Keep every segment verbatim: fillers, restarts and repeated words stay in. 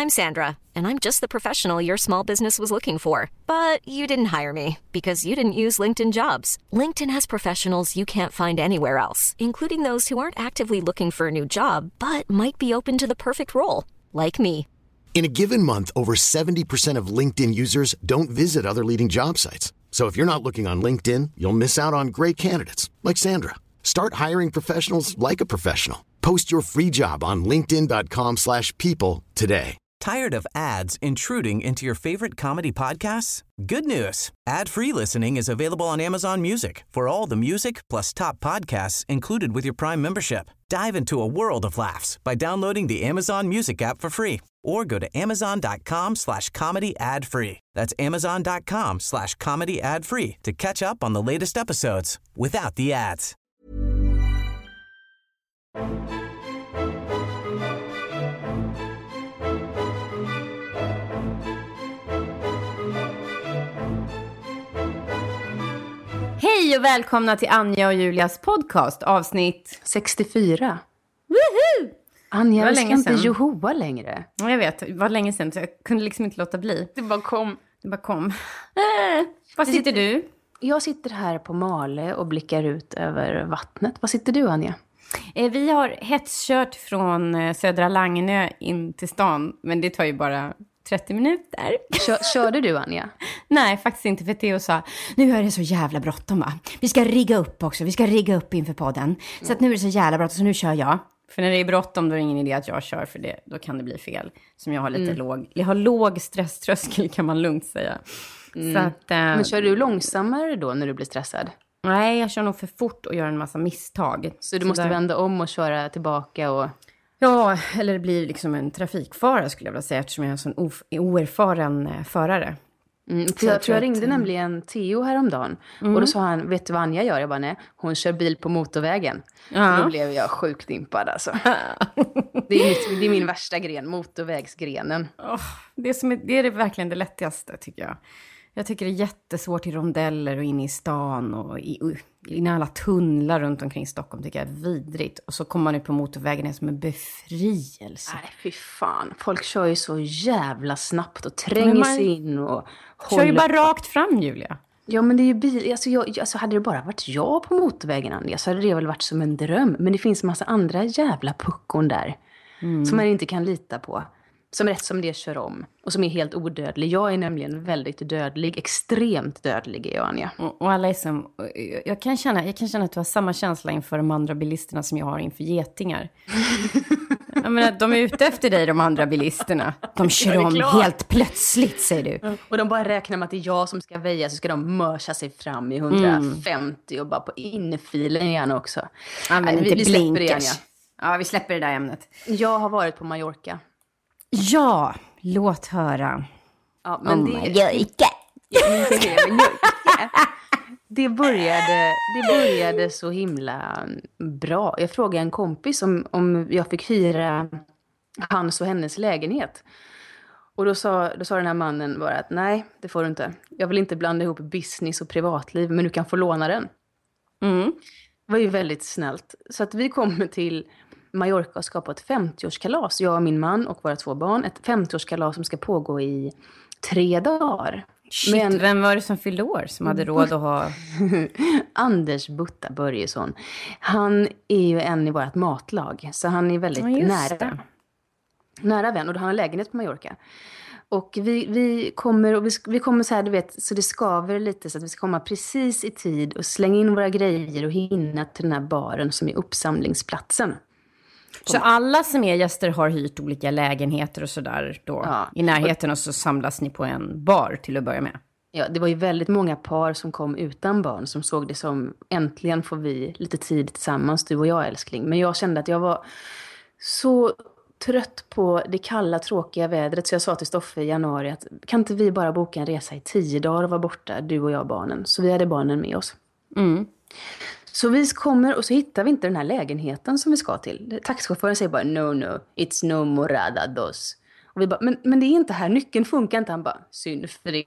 I'm Sandra, and I'm just the professional your small business was looking for. But you didn't hire me because you didn't use LinkedIn Jobs. LinkedIn has professionals you can't find anywhere else, including those who aren't actively looking for a new job, but might be open to the perfect role, like me. In a given month, over seventy percent of LinkedIn users don't visit other leading job sites. So if you're not looking on LinkedIn, you'll miss out on great candidates like Sandra. Start hiring professionals like a professional. Post your free job on linkedin dot com slash people today. Tired of ads intruding into your favorite comedy podcasts? Good news. Ad-free listening is available on Amazon Music for all the music plus top podcasts included with your Prime membership. Dive into a world of laughs by downloading the Amazon Music app for free or go to amazon dot com slash comedy ad free. That's amazon dot com slash comedy ad free to catch up on the latest episodes without the ads. Hej och välkomna till Anja och Julias podcast, avsnitt sextiofyra. Woho! Anja, vi ska inte johoa längre. Jag vet, det var länge sedan så jag kunde liksom inte låta bli. Det bara kom. Det bara kom. Äh, var sitter du? Jag sitter här på Male och blickar ut över vattnet. Var sitter du, Anja? Eh, vi har hetskört från eh, Södra Langenö in till stan, men det tar ju bara trettio minuter. Kör, körde du, Anja? Nej, faktiskt inte, för Theo sa, nu är det så jävla bråttom, va? Vi ska rigga upp också, vi ska rigga upp inför podden. Så mm. att nu är det så jävla bråttom, så nu kör jag. För när det är bråttom då är det ingen idé att jag kör, för det, då kan det bli fel. Som jag har lite mm. låg, jag har låg stresströskel, kan man lugnt säga. Mm. Så att, eh, Men kör du långsammare då när du blir stressad? Nej, jag kör nog för fort och gör en massa misstag. Så du så måste där... vända om och köra tillbaka och... Ja, eller det blir liksom en trafikfara skulle jag vilja säga, eftersom jag är en sån of- oerfaren eh, förare. Mm, för jag, jag tror jag ringde att, nämligen Theo häromdagen. Mm. Och då sa han, vet du vad Anja gör? Jag bara, nej, hon kör bil på motorvägen. Ja. Då blev jag sjukt impad alltså. det, är mitt, det är min värsta gren, motorvägsgrenen. Oh, det, är som är, det är det verkligen det lättaste, tycker jag. Jag tycker det är jättesvårt i rondeller och inne i stan och i, i alla tunnlar runt omkring Stockholm, tycker jag är vidrigt. Och så kommer man ut på motorvägen, är som en befrielse. Nej, fy fan. Folk kör ju så jävla snabbt och tränger man sig in och håller... Kör ju bara rakt fram, Julia. Ja, men det är ju bil... Alltså, jag, alltså hade det bara varit jag på motorvägen, Anja, så hade det väl varit som en dröm. Men det finns en massa andra jävla puckon där. Mm. Som man inte kan lita på. Som rätt som det kör om. Och som är helt odödlig. Jag är nämligen väldigt dödlig. Extremt dödlig är jag, Anja. Och, och alla är som... Jag kan, känna, jag kan känna att du har samma känsla inför de andra bilisterna som jag har inför getingar. Jag menar, de är ute efter dig, de andra bilisterna. De kör om helt plötsligt, säger du. Och de bara räknar med att det är jag som ska väja. Så ska de mörsa sig fram i hundrafemtio. Mm. Och bara på innefilen gärna också. Använd inte vi, vi blinkers. Det, ja, vi släpper det där ämnet. Jag har varit på Mallorca. Ja, låt höra. Ja, men oh, det... Mallorca. Det började, det började så himla bra. Jag frågade en kompis om, om jag fick hyra hans och hennes lägenhet. Och då sa, då sa den här mannen bara att nej, det får du inte. Jag vill inte blanda ihop business och privatliv, men du kan få låna den. Mm. Det var ju väldigt snällt. Så att vi kommer till Mallorca och ska på ett femtioårskalas. Jag och min man och våra två barn. Ett femtioårskalas som ska pågå i tre dagar. Shit, men... vem var det som fyllde år som hade råd att ha... Anders Butta Börjesson. Han är ju en i vårt matlag. Så han är väldigt ja, nära. Det. Nära vän. Och han har lägenhet på Mallorca. Och vi, vi kommer, och vi, vi kommer så här, du vet, så det skaver lite. Så att vi ska komma precis i tid och slänga in våra grejer och hinna till den här baren som är uppsamlingsplatsen. Så alla som är gäster har hyrt olika lägenheter och sådär då ja. i närheten, och så samlas ni på en bar till att börja med? Ja, det var ju väldigt många par som kom utan barn som såg det som äntligen får vi lite tid tillsammans, du och jag älskling. Men jag kände att jag var så trött på det kalla, tråkiga vädret, så jag sa till Stoffe i januari att kan inte vi bara boka en resa i tio dagar och vara borta, du och jag barnen. Så vi hade barnen med oss. Mm. Så vi kommer och så hittar vi inte den här lägenheten som vi ska till. Taxichauffören säger bara, no, no, it's no morada dos. Och vi bara, men, men det är inte här, nyckeln funkar inte. Han bara, synd för er.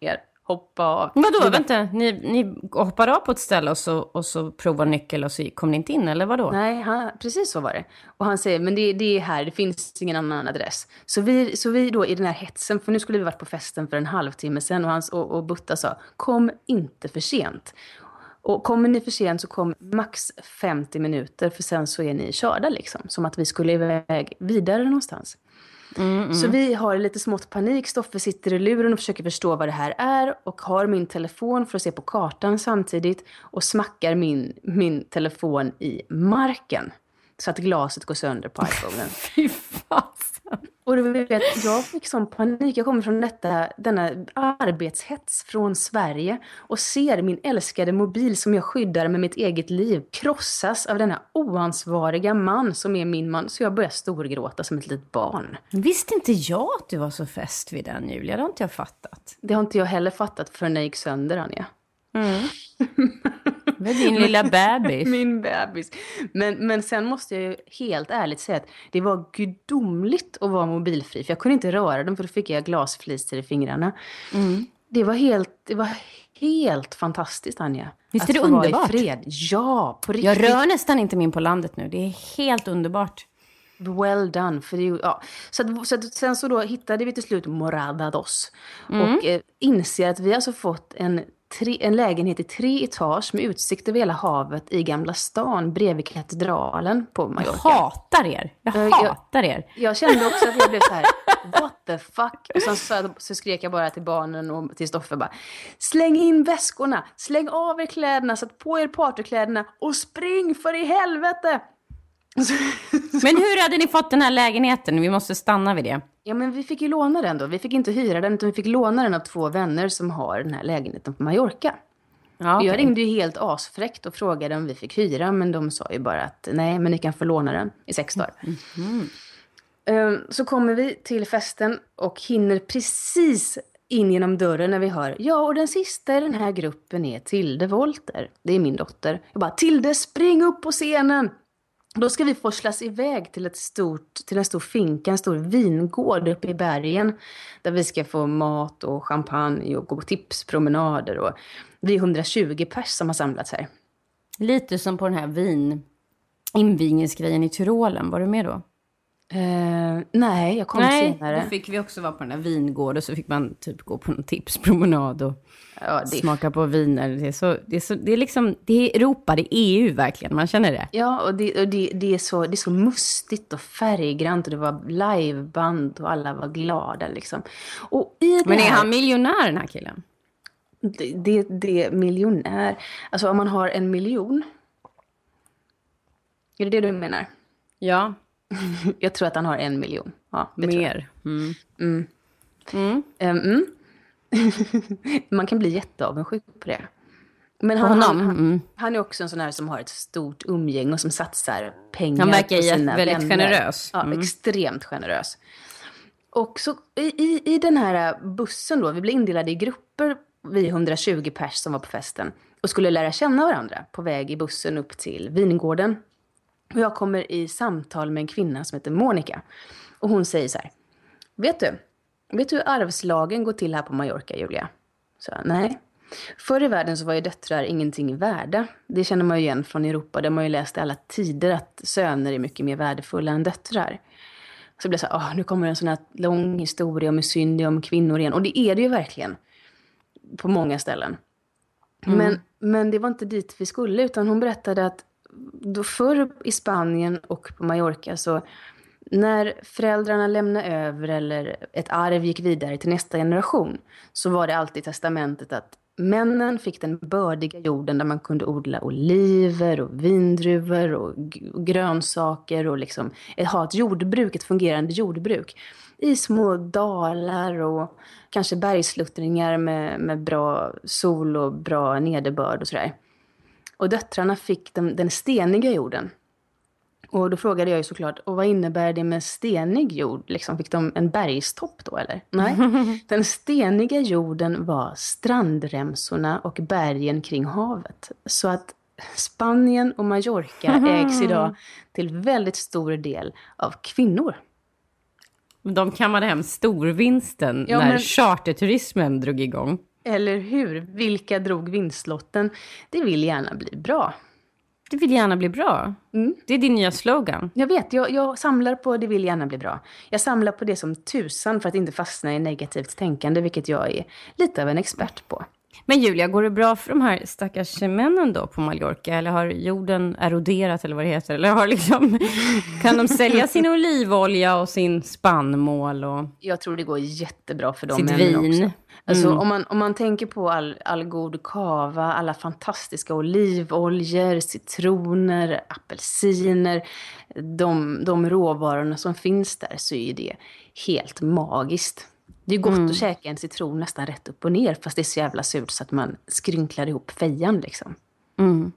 hoppa av. Vadå, bara, vänta, ni, ni hoppar av på ett ställe och så, och så provar nyckel och så kom ni inte in, eller vadå? Nej, han, precis så var det. Och han säger, men det, det är här, det finns ingen annan adress. Så vi, så vi då i den här hetsen, för nu skulle vi varit på festen för en halvtimme sedan och, hans, och, och Butta sa, kom inte för sent. Och kommer ni för sent så kom max femtio minuter, för sen så är ni körda liksom. Som att vi skulle iväg vidare någonstans. Mm, mm. Så vi har lite smått panik. Stoffe sitter i luren och försöker förstå vad det här är. Och har min telefon för att se på kartan samtidigt. Och smackar min, min telefon i marken. Så att glaset går sönder på iPhonen. Fy fasen. Och du vet, jag fick sån panik. Jag kommer från detta, denna arbetshets från Sverige. Och ser min älskade mobil som jag skyddar med mitt eget liv krossas av denna oansvariga man som är min man. Så jag börjar storgråta som ett litet barn. Visste inte jag att du var så fäst vid den, Julia? Det har inte jag fattat. Det har inte jag heller fattat förrän jag gick sönder, Anja. Mm. Det är din lilla bebis. Min bebis. Men, men sen måste jag ju helt ärligt säga att det var gudomligt att vara mobilfri. För jag kunde inte röra den, för då fick jag glasflister i fingrarna. Mm. Det var helt, det var helt fantastiskt, Anja. Visst är det underbart? Vara i fred. Ja, på riktigt. Jag rör nästan inte min på landet nu. Det är helt underbart. Well done. För det, ja. så, att, så att, sen så då hittade vi till slut Moradados. Mm. Och eh, inser att vi alltså fått en Tre, en lägenhet i tre etage med utsikt över hela havet i Gamla stan bredvid katedralen på Mallorca. Jag hatar er. Jag jag, hatar er. Jag kände också att jag blev så här, what the fuck? Och sen så, så skrek jag bara till barnen och till Stoffe bara, släng in väskorna, släng av er kläderna, sätt på er partykläderna och spring för i helvete! Men hur hade ni fått den här lägenheten? Vi måste stanna vid det. Ja, men vi fick ju låna den då. Vi fick inte hyra den, utan vi fick låna den av två vänner som har den här lägenheten på Mallorca. Ja, okay. Jag ringde ju helt asfräckt och frågade om vi fick hyra, men de sa ju bara att nej, men ni kan få låna den i sex dagar. Mm-hmm. Så kommer vi till festen och hinner precis in genom dörren när vi hör, ja, och den sista i den här gruppen är Tilde Wolter. Det är min dotter. Jag bara, Tilde, spring upp på scenen! Då ska vi forslas iväg till, ett stort, till en stor finka, en stor vingård uppe i bergen. Där vi ska få mat och champagne och gå på tipspromenader. Och vi är hundratjugo pers som har samlats här. Lite som på den här vin, invigningsgrejen i Tyrolen. Var du med då? Uh, nej, jag kom nej, senare. Nej, då fick vi också vara på den här vingården. Och så fick man typ gå på en tipspromenad och ja, det... smaka på viner. Det är, så, det, är så, det är liksom, det är Europa, det är E U verkligen, man känner det. Ja, och det, och det, det, är, så, det är så mustigt och färggrant. Och det var liveband och alla var glada liksom. Och i Men är här... han miljonär, den här killen? Det, det, det är miljonär. Alltså om man har en miljon. Är det det du menar? Ja. Jag tror att han har en miljon. Ja, mer. Mm. Mm. Mm. Mm. Man kan bli jätteavundsjuk på det. Men han, han, han, mm. han är också en sån här som har ett stort umgänge och som satsar pengar han verkar på sina väldigt vänner. generös. Ja, mm. extremt generös. Och så i, i, i den här bussen då, vi blev indelade i grupper, vi hundratjugo pers som var på festen. Och skulle lära känna varandra på väg i bussen upp till vingården. Och jag kommer i samtal med en kvinna som heter Monica. Och hon säger så här, vet du, vet du hur arvslagen går till här på Mallorca, Julia? Så nej. Förr i världen så var ju döttrar ingenting värda. Det känner man ju igen från Europa. Där man ju läst i alla tider att söner är mycket mer värdefulla än döttrar. Så det blir så här, åh, nu kommer en sån här lång historia om synd om kvinnor igen. Och det är det ju verkligen på många ställen. Mm. Men, men det var inte dit vi skulle, utan hon berättade att då förr i Spanien och på Mallorca så när föräldrarna lämnade över eller ett arv gick vidare till nästa generation så var det alltid i testamentet att männen fick den bördiga jorden där man kunde odla oliver och vindruvor och grönsaker och liksom ha ett jordbruk, ett fungerande jordbruk i små dalar och kanske bergsluttringar med, med bra sol och bra nederbörd och sådär. Och döttrarna fick den, den steniga jorden. Och då frågade jag ju såklart, och vad innebär det med stenig jord? Liksom, fick de en bergstopp då eller? Nej, den steniga jorden var strandremsorna och bergen kring havet. Så att Spanien och Mallorca ägs idag till väldigt stor del av kvinnor. De kammade hem storvinsten ja, när men... charterturismen drog igång. Eller hur? Vilka drog vinstlotten? Det vill gärna bli bra. Det vill gärna bli bra. Mm. Det är din nya slogan. Jag vet, jag, jag samlar på det vill gärna bli bra. Jag samlar på det som tusan för att inte fastna i negativt tänkande, vilket jag är lite av en expert på. Men Julia, går det bra för de här stackars männen då på Mallorca? Eller har jorden eroderat eller vad det heter? Eller har liksom, kan de sälja sin olivolja och sin spannmål? Och jag tror det går jättebra för dem. Sitt vin. Också. Alltså, mm. om, man, om man tänker på all, all god kava, alla fantastiska olivoljor, citroner, apelsiner, de, de råvarorna som finns där, så är det helt magiskt. Det är gott mm. att käka en citron nästan rätt upp och ner, fast det är så jävla surt så att man skrynklar ihop fejan liksom. Mm.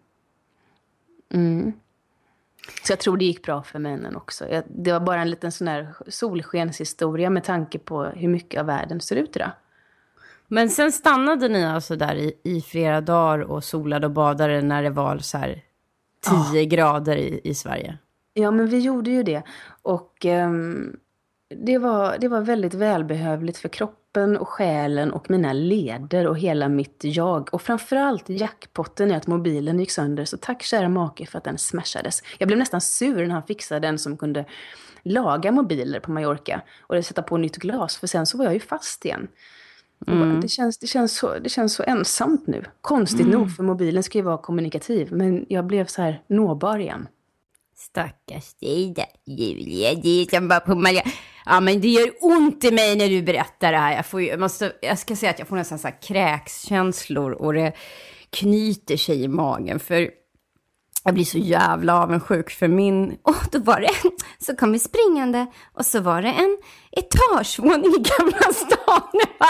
Mm. Så jag tror det gick bra för männen också. Jag, det var bara en liten sån här solskenshistoria med tanke på hur mycket av världen ser ut idag. Men sen stannade ni alltså där i, i flera dagar och solade och badade när det var så här tio oh. grader i, i Sverige? Ja, men vi gjorde ju det. Och um, det, var, det var väldigt välbehövligt för kroppen och själen och mina leder och hela mitt jag. Och framförallt jackpotten är att mobilen gick sönder. Så tack kära make för att den smashades. Jag blev nästan sur när han fixade den som kunde laga mobiler på Mallorca. Och sätta på nytt glas, för sen så var jag ju fast igen. Mm. Det, känns, det, känns så, det känns så ensamt nu. Konstigt mm. nog, för mobilen ska ju vara kommunikativ. Men jag blev så här nåbar igen. Stackars dig där, Julia. Det är som bara på Mallorca. Ja, men det gör ont i mig när du berättar det här. Jag, får ju, jag, måste, jag ska säga att jag får nästan så här kräkskänslor. Och det knyter sig i magen. För jag blir så jävla avundsjuk för min... Åh, oh, då var det... Så kom vi springande och så var det en etagevåning i Gamla stan.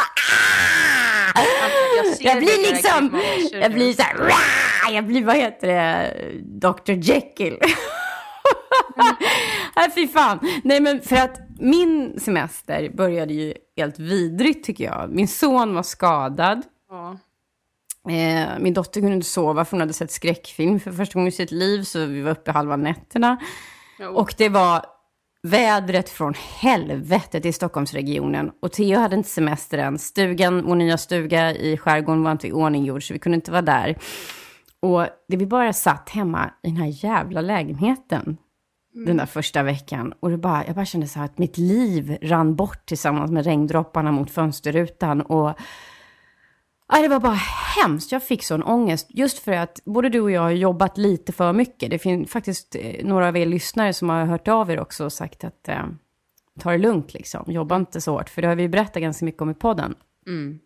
Ah! Jag, jag blir liksom... Jag blir så här... Jag blir, vad heter det? doktor Jekyll. Mm. Nej, fy fan. Nej, men för att min semester började ju helt vidrigt tycker jag. Min son var skadad. Ja. Eh, min dotter kunde inte sova för hon hade sett skräckfilm för första gången i sitt liv. Så vi var uppe halva nätterna. Jo. Och det var vädret från helvetet i Stockholmsregionen. Och Theo hade inte semester än. Stugan, vår nya stuga i skärgården var inte i ordning gjord, så vi kunde inte vara där. Och det vi bara satt hemma i den här jävla lägenheten mm. den där första veckan. Och det bara, jag bara kände så här att mitt liv rann bort tillsammans med regndropparna mot fönsterrutan. Och ja, det var bara hemskt. Jag fick sån ångest. Just för att både du och jag har jobbat lite för mycket. Det finns faktiskt eh, några av er lyssnare som har hört av er också och sagt att eh, ta det lugnt liksom. Jobba inte så hårt. För det har vi berättat ganska mycket om i podden. Mm.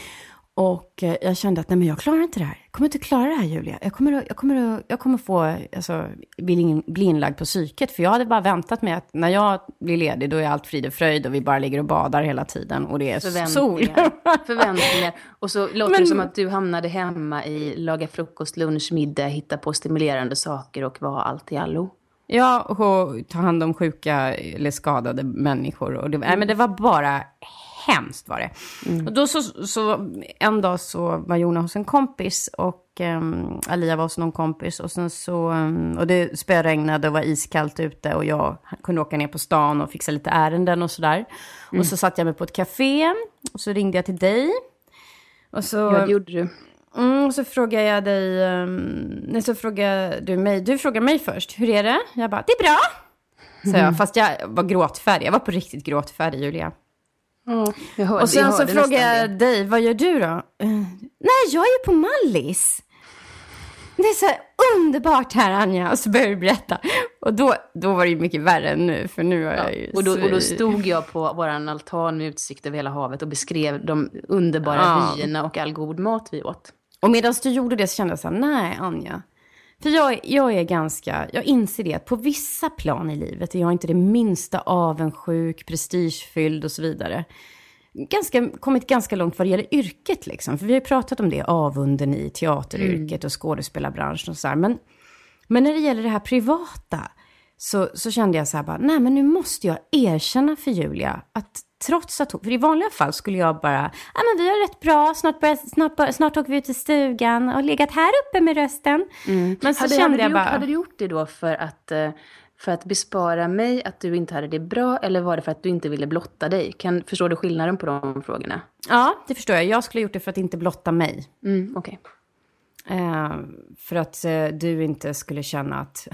Och eh, jag kände att nej, men jag klarar inte det här. Jag kommer inte klara det här, Julia. Jag kommer, jag kommer, jag kommer få alltså, bli, in, bli inlagd på psyket. För jag hade bara väntat mig att när jag blir ledig då är allt frid och fröjd. Och vi bara ligger och badar hela tiden. Och det är sol. Förväntningar. Och så låter men, det som att du hamnade hemma i laga frukost, lunch, middag. Hitta på stimulerande saker och vara allt i allo. Ja, och ta hand om sjuka eller skadade människor. Och det, mm. nej, men det var bara... hemskt var det. Mm. Och då så, så en dag så var Jona hos en kompis och um, Alia var hos någon kompis och sen så um, och det spöregnade och var iskallt ute och jag kunde åka ner på stan och fixa lite ärenden och sådär. Mm. Och så satt jag mig på ett café och så ringde jag till dig. Och så ja, det gjorde du. Mm, och så frågade jag dig um, nej, så frågade du mig du frågade mig först. Hur är det? Jag bara, det är bra. Så mm. jag, fast jag var gråtfärdig. Jag var på riktigt gråtfärdig, Julia. Mm, jag hörde, och sen jag så frågade jag dig, vad gör du då? Uh, nej, jag är på Mallis. Det är så underbart här, Anja. Och så började du berätta. Och då, då var det ju mycket värre än nu. För nu var ja, jag ju och, då, och då stod jag på våran altan med utsikt över hela havet och beskrev de underbara ja. vyerna och all god mat vi åt. Och medan du gjorde det så kände jag så här, nej Anja. För jag, jag är ganska, jag inser det att på vissa plan i livet är jag inte det minsta avundsjuk, prestigefylld och så vidare. Ganska, kommit ganska långt vad det gäller yrket liksom. För vi har ju pratat om det, avunden i teateryrket mm. och skådespelarbranschen och så här. Men, men när det gäller det här privata så, så kände jag så här bara, nej men nu måste jag erkänna för Julia att trots att, för i vanliga fall skulle jag bara, ja men vi har rätt bra, snart, börja, snart, snart åker vi ut till stugan och legat här uppe med rösten. Mm. Men så hade, kände hade jag du bara. Gjort, hade du gjort det då för att uh, för att bespara mig att du inte hade det bra, eller var det för att du inte ville blotta dig? Kan, förstår du skillnaden på de frågorna? Ja, det förstår jag. Jag skulle ha gjort det för att inte blotta mig. Mm, okej. Okay. Eh, för att eh, du inte skulle känna att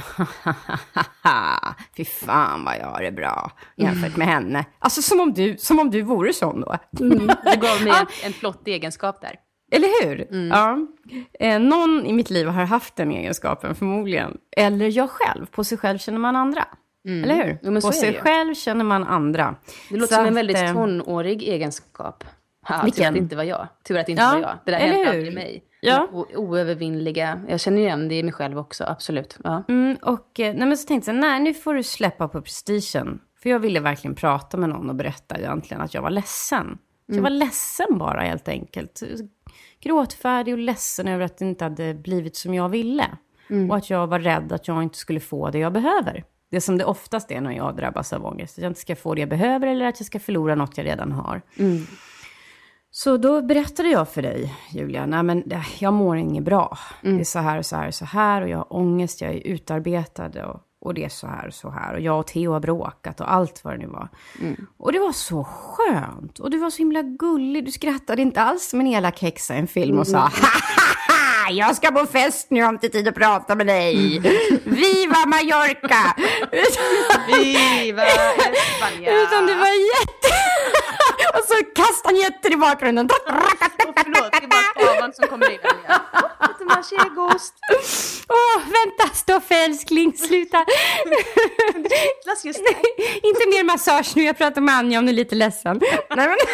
fy fan vad jag har det bra jämfört mm. med henne. Alltså som om du, som om du vore sån då. Mm. Du gav mig en, en flott egenskap där. Eller hur? Mm. Ja. Eh, någon i mitt liv har haft den egenskapen förmodligen. Eller jag själv. På sig själv känner man andra. Mm. Eller hur? Jo, på sig själv känner man andra. Det låter så som en väldigt eh, tonårig egenskap. Ha, tur att det inte var jag. Tur att det inte ja, var jag. Det där hände aldrig mig. Ja. O- oövervinnliga. Jag känner igen det i mig själv också, absolut. Ja. Mm, och nej, men så tänkte jag, nej nu får du släppa på prestigen. För jag ville verkligen prata med någon och berätta egentligen att jag var ledsen. Mm. Jag var ledsen bara helt enkelt. Gråtfärdig och ledsen över att det inte hade blivit som jag ville. Mm. Och att jag var rädd att jag inte skulle få det jag behöver. Det som det oftast är när jag drabbas av ångest. Att jag inte ska få det jag behöver eller att jag ska förlora något jag redan har. Mm. Så då berättade jag för dig, Julia, nej men jag mår inget bra. Mm. Det är så här och så här och så här och jag har ångest, jag är utarbetad och, och det är så här och så här. Och jag och Theo har bråkat och allt vad det nu var. Mm. Och det var så skönt och du var så himla gullig. Du skrattade inte alls som en elak häxa i en film och sa jag ska på fest nu, jag har inte tid att prata med dig. Viva Mallorca! Viva España! Utan det var jätte... Och så kastanjetter i bakgrunden. Oh, förlåt, det är bara kavan som kommer in. Lite marségost. Åh, vänta, stopp älskling, sluta. Just det. Inte mer massage nu, jag pratar med Anja om du är lite ledsen. Nej, men...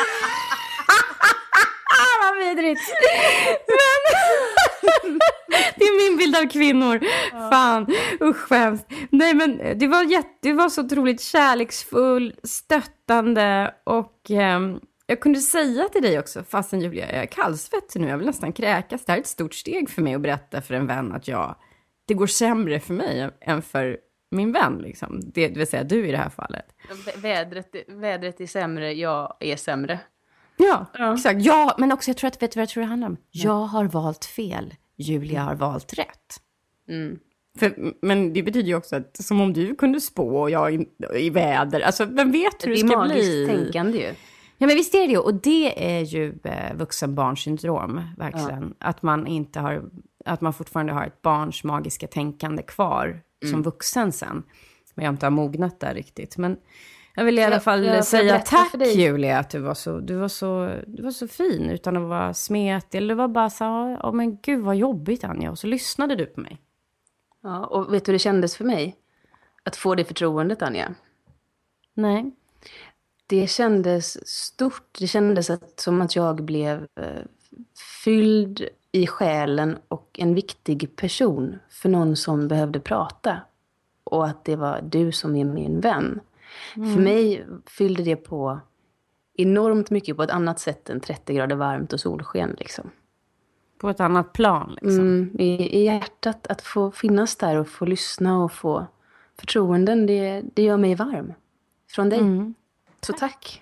Vad vidrigt. Men... Det är min bild av kvinnor. Ja. Fan, usch hemskt. Nej men det var, jätte, det var så otroligt kärleksfull, stöttande. Och eh, jag kunde säga till dig också, fastän Julia, jag är kallsvettig nu, jag vill nästan kräkas. Det här är ett stort steg för mig att berätta för en vän att jag, det går sämre för mig än för min vän liksom. Det, det vill säga du i det här fallet. Vädret, vädret är sämre, jag är sämre. Ja, ja, exakt. Ja, men också jag tror att, vet du vad jag tror det handlar om? Jag har valt fel. Julia har valt rätt. Mm. För, men det betyder ju också att som om du kunde spå och jag i, i väder. Alltså, vem vet hur det, det ska bli? Det är magiskt tänkande ju. Ja, men visst är det ju. Och det är ju eh, vuxenbarnsyndrom, verkligen. Ja. Att man inte har, att man fortfarande har ett barns magiska tänkande kvar mm. som vuxen sen. Men jag inte har mognat där riktigt. Men jag vill i alla fall jag, jag säga tack Julia att du var så du var så du var så fin utan att vara smet eller var bara så ja men gud vad jobbigt Anja och så lyssnade du på mig. Ja, och vet du hur det kändes för mig att få det förtroendet Anja? Nej. Det kändes stort, det kändes att, som att jag blev eh, fylld i själen och en viktig person för någon som behövde prata och att det var du som är min vän. Mm. För mig fyllde det på enormt mycket på ett annat sätt än trettio grader varmt och solsken liksom. På ett annat plan liksom. Mm, i, i hjärtat att få finnas där och få lyssna och få förtroenden, det, det gör mig varm. Från dig. Mm. Så tack.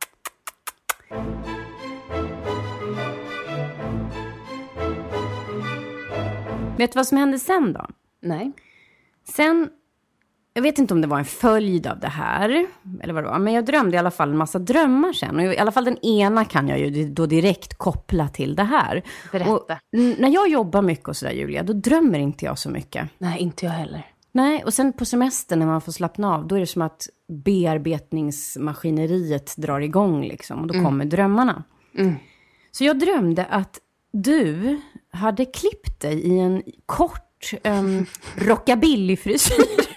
Vet du vad som hände sen då? Nej. Sen... Jag vet inte om det var en följd av det här. Eller vad det var. Men jag drömde i alla fall en massa drömmar sen. Och i alla fall den ena kan jag ju då direkt koppla till det här. Berätta. Och när jag jobbar mycket och sådär Julia. Då drömmer inte jag så mycket. Nej, inte jag heller. Nej, och sen på semestern när man får slappna av. Då är det som att bearbetningsmaskineriet drar igång liksom. Och då mm. kommer drömmarna. Mm. Så jag drömde att du hade klippt dig i en kort um, rockabilly-frisyr.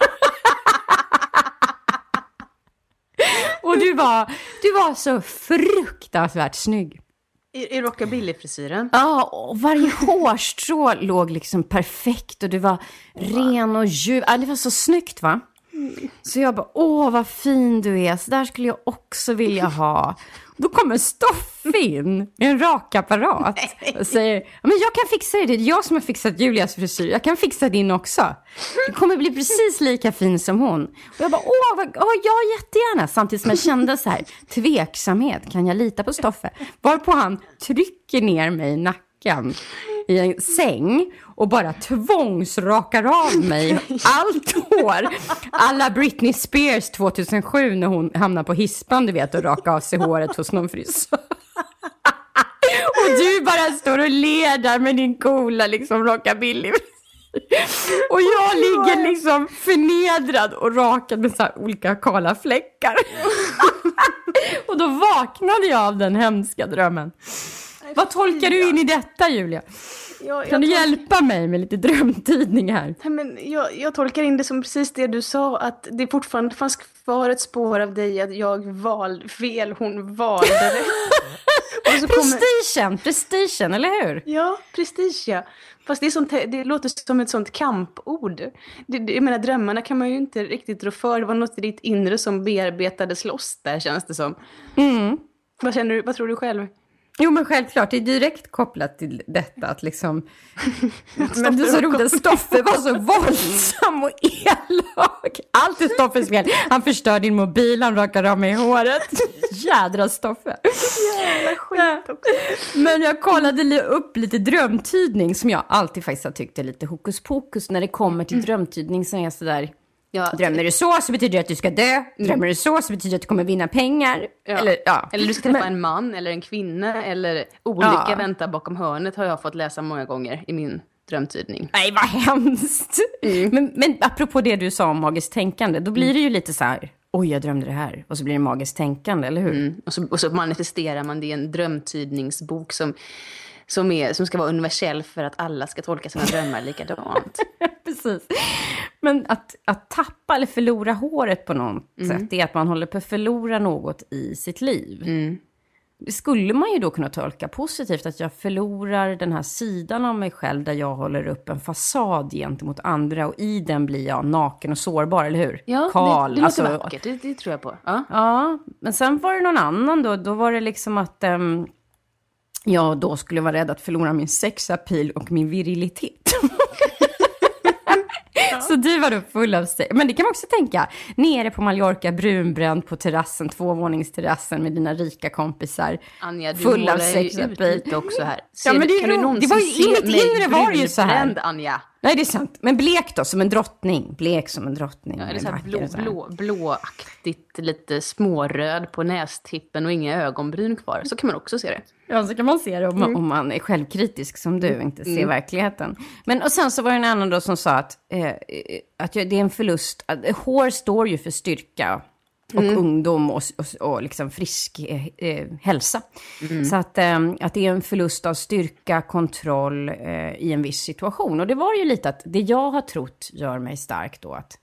Och du var, du var så fruktansvärt snygg. I, i rockabilly-frisyren? Ja, och varje hårstrå låg liksom perfekt. Och du var ren och djup. Ja, det var så snyggt va? Mm. Så jag bara, åh vad fin du är. Så där skulle jag också vilja ha. Då kommer Stoffe in med en rakapparat och säger, men jag kan fixa det. Det är jag som har fixat Julias frisyr. Jag kan fixa din också. Du kommer bli precis lika fin som hon. Och jag bara, åh, vad, åh ja, jättegärna. Samtidigt som jag kände så här, tveksamhet. Kan jag lita på Stoffe? Varpå han trycker ner mig i nacken. i en säng och bara tvångsrakar av mig allt hår. Alla Britney Spears tjugohundrasju när hon hamnar på hispan, du vet, och rakar av sig håret hos någon frisör. Och du bara står och ler där med din coola liksom rockabilly. Och jag ligger liksom förnedrad och rakad med så här olika kala fläckar. Och då vaknade jag av den hemska drömmen. Vad tolkar du in i detta, Julia? Jag, kan du tolkar... hjälpa mig med lite drömtidning här? Nej, men jag, jag tolkar in det som precis det du sa, att det fortfarande fanns kvar ett spår av dig, att jag valde fel, hon valde det. Och så Prestigen, kommer... prestigen, eller hur? Ja, prestige, ja. Fast det, är sånt, det låter som ett sånt kampord. Det, det, jag menar, drömmarna kan man ju inte riktigt rå för. Det var något i ditt inre som bearbetades loss där, känns det som. Mm. Vad känner du, vad tror du själv? Jo, men självklart, det är direkt kopplat till detta att liksom... Men det är så roligt att Stoffe var så våldsam och elak. Allt är Stoffes fel. Han förstör din mobil, han rakar av mig i håret. Jädra Stoffe. Jävla skit också. Men jag kollade upp lite drömtydning som jag alltid faktiskt har tyckt är lite hokus pokus. När det kommer till drömtydning så är jag sådär... Ja, drömmer du så så betyder det att du ska dö. Drömmer du så så betyder det att du kommer vinna pengar. Ja. Eller, ja. eller du ska träffa men, en man eller en kvinna. Eller olika ja. väntar bakom hörnet har jag fått läsa många gånger i min drömtydning. Nej, vad hemskt. Mm. Men, men apropå det du sa om magiskt tänkande. Då blir det ju lite så här. Oj, jag drömde det här. Och så blir det magiskt tänkande, eller hur? Mm. Och, så, och så manifesterar man det i en drömtydningsbok som... Som, är, som ska vara universell för att alla ska tolka sina drömmar likadant. Precis. Men att, att tappa eller förlora håret på något mm. sätt är att man håller på att förlora något i sitt liv. Mm. Det skulle man ju då kunna tolka positivt, att jag förlorar den här sidan av mig själv där jag håller upp en fasad gentemot andra och i den blir jag naken och sårbar, eller hur? Ja, Karl, det, det låter alltså, vackert, det, det tror jag på. Ja. ja, men sen var det någon annan då, då var det liksom att... Um, jag då skulle vara rädd att förlora min sexapil och min virilitet. Ja. Så du var då full av sig. Men det kan man också tänka. Nere på Mallorca, brunbränd på terrassen, tvåvåningsterrassen med dina rika kompisar. Anja, du full av sexapil också här. Ser, ja, men det, är ro- det var ju i mitt inre var det ju så här. Anja. Nej, det är sant. Men blek då, som en drottning. Blek som en drottning. Ja, är det så här blå, så här. Blå, blåaktigt, lite småröd på nästippen och inga ögonbryn kvar. Så kan man också se det. Ja, så kan man se det om, mm. om man är självkritisk som du, inte ser mm. verkligheten. Men och sen så var det en annan då som sa att, eh, att det är en förlust. Att, hår står ju för styrka och mm. ungdom och, och, och liksom frisk eh, hälsa. Mm. Så att, eh, att det är en förlust av styrka, kontroll eh, i en viss situation. Och det var ju lite att det jag har trott gör mig stark då att...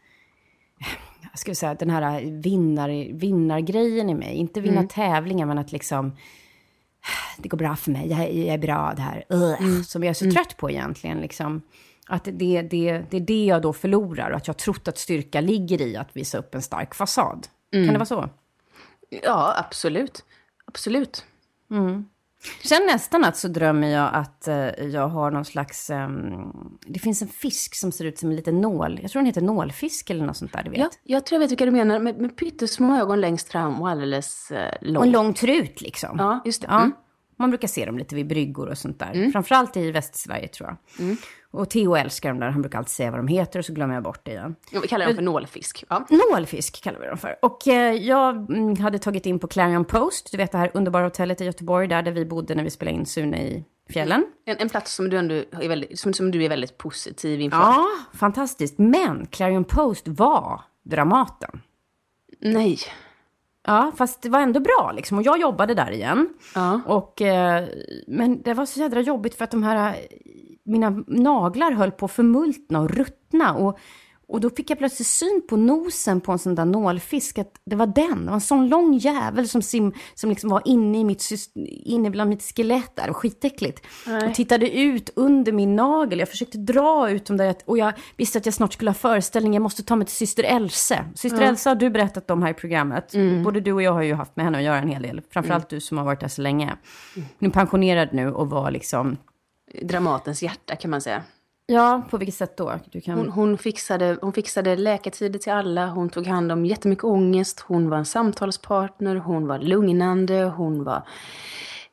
Jag skulle säga att den här vinnar, vinnargrejen i mig. Inte vinna mm. tävlingar, men att liksom... Det går bra för mig, jag är, jag är bra det här. Uh, mm. Som jag är så mm. trött på egentligen. Liksom. Att det, det, det är det jag då förlorar. Och att jag har trott att styrka ligger i att visa upp en stark fasad. Mm. Kan det vara så? Ja, absolut. Absolut. Mm. Sen nästan att så drömmer jag att uh, jag har någon slags... Um, det finns en fisk som ser ut som en liten nål. Jag tror den heter nålfisk eller något sånt där, du vet. Ja, jag tror jag vet vilka du menar. Med, med pyttesmå ögon längst fram och alldeles uh, lång. Och en lång trut liksom. Ja, just det. Ja. Mm. Man brukar se dem lite vid bryggor och sånt där. Mm. Framförallt i Västsverige tror jag. Mm. Och Theo älskar dem där. Han brukar alltid säga vad de heter och så glömmer jag bort det igen. Ja, vi kallar dem för nålfisk. Ja. Nålfisk kallar vi dem för. Och eh, jag mm, hade tagit in på Clarion Post. Du vet det här underbara hotellet i Göteborg. Där, där vi bodde när vi spelade in Sune i fjällen. En, en plats som du ändå är väldigt, som, som du är väldigt positiv inför. Ja, fantastiskt. Men Clarion Post var Dramaten. Nej. Ja, fast det var ändå bra liksom. Och jag jobbade där igen. Ja. Och, eh, men det var så jädra jobbigt för att de här... Mina naglar höll på att förmultna och ruttna. Och, och då fick jag plötsligt syn på nosen på en sån där nålfisk. Att det var den. Det var en sån lång jävel som, sim, som liksom var inne, i mitt, inne bland mitt skelett där. Och skitäckligt. Nej. Och tittade ut under min nagel. Jag försökte dra ut dem där. Och jag visste att jag snart skulle ha föreställning. Jag måste ta mig till syster Else. Syster mm. Elsa har du berättat om här i programmet. Mm. Både du och jag har ju haft med henne att göra en hel del. Framförallt mm. du som har varit där så länge. Mm. Hon är pensionerad nu och var liksom... Dramatens hjärta kan man säga. Ja, på vilket sätt då? Du kan... hon, hon, fixade, hon fixade läkartider till alla. Hon tog hand om jättemycket ångest. Hon var en samtalspartner. Hon var lugnande. Hon var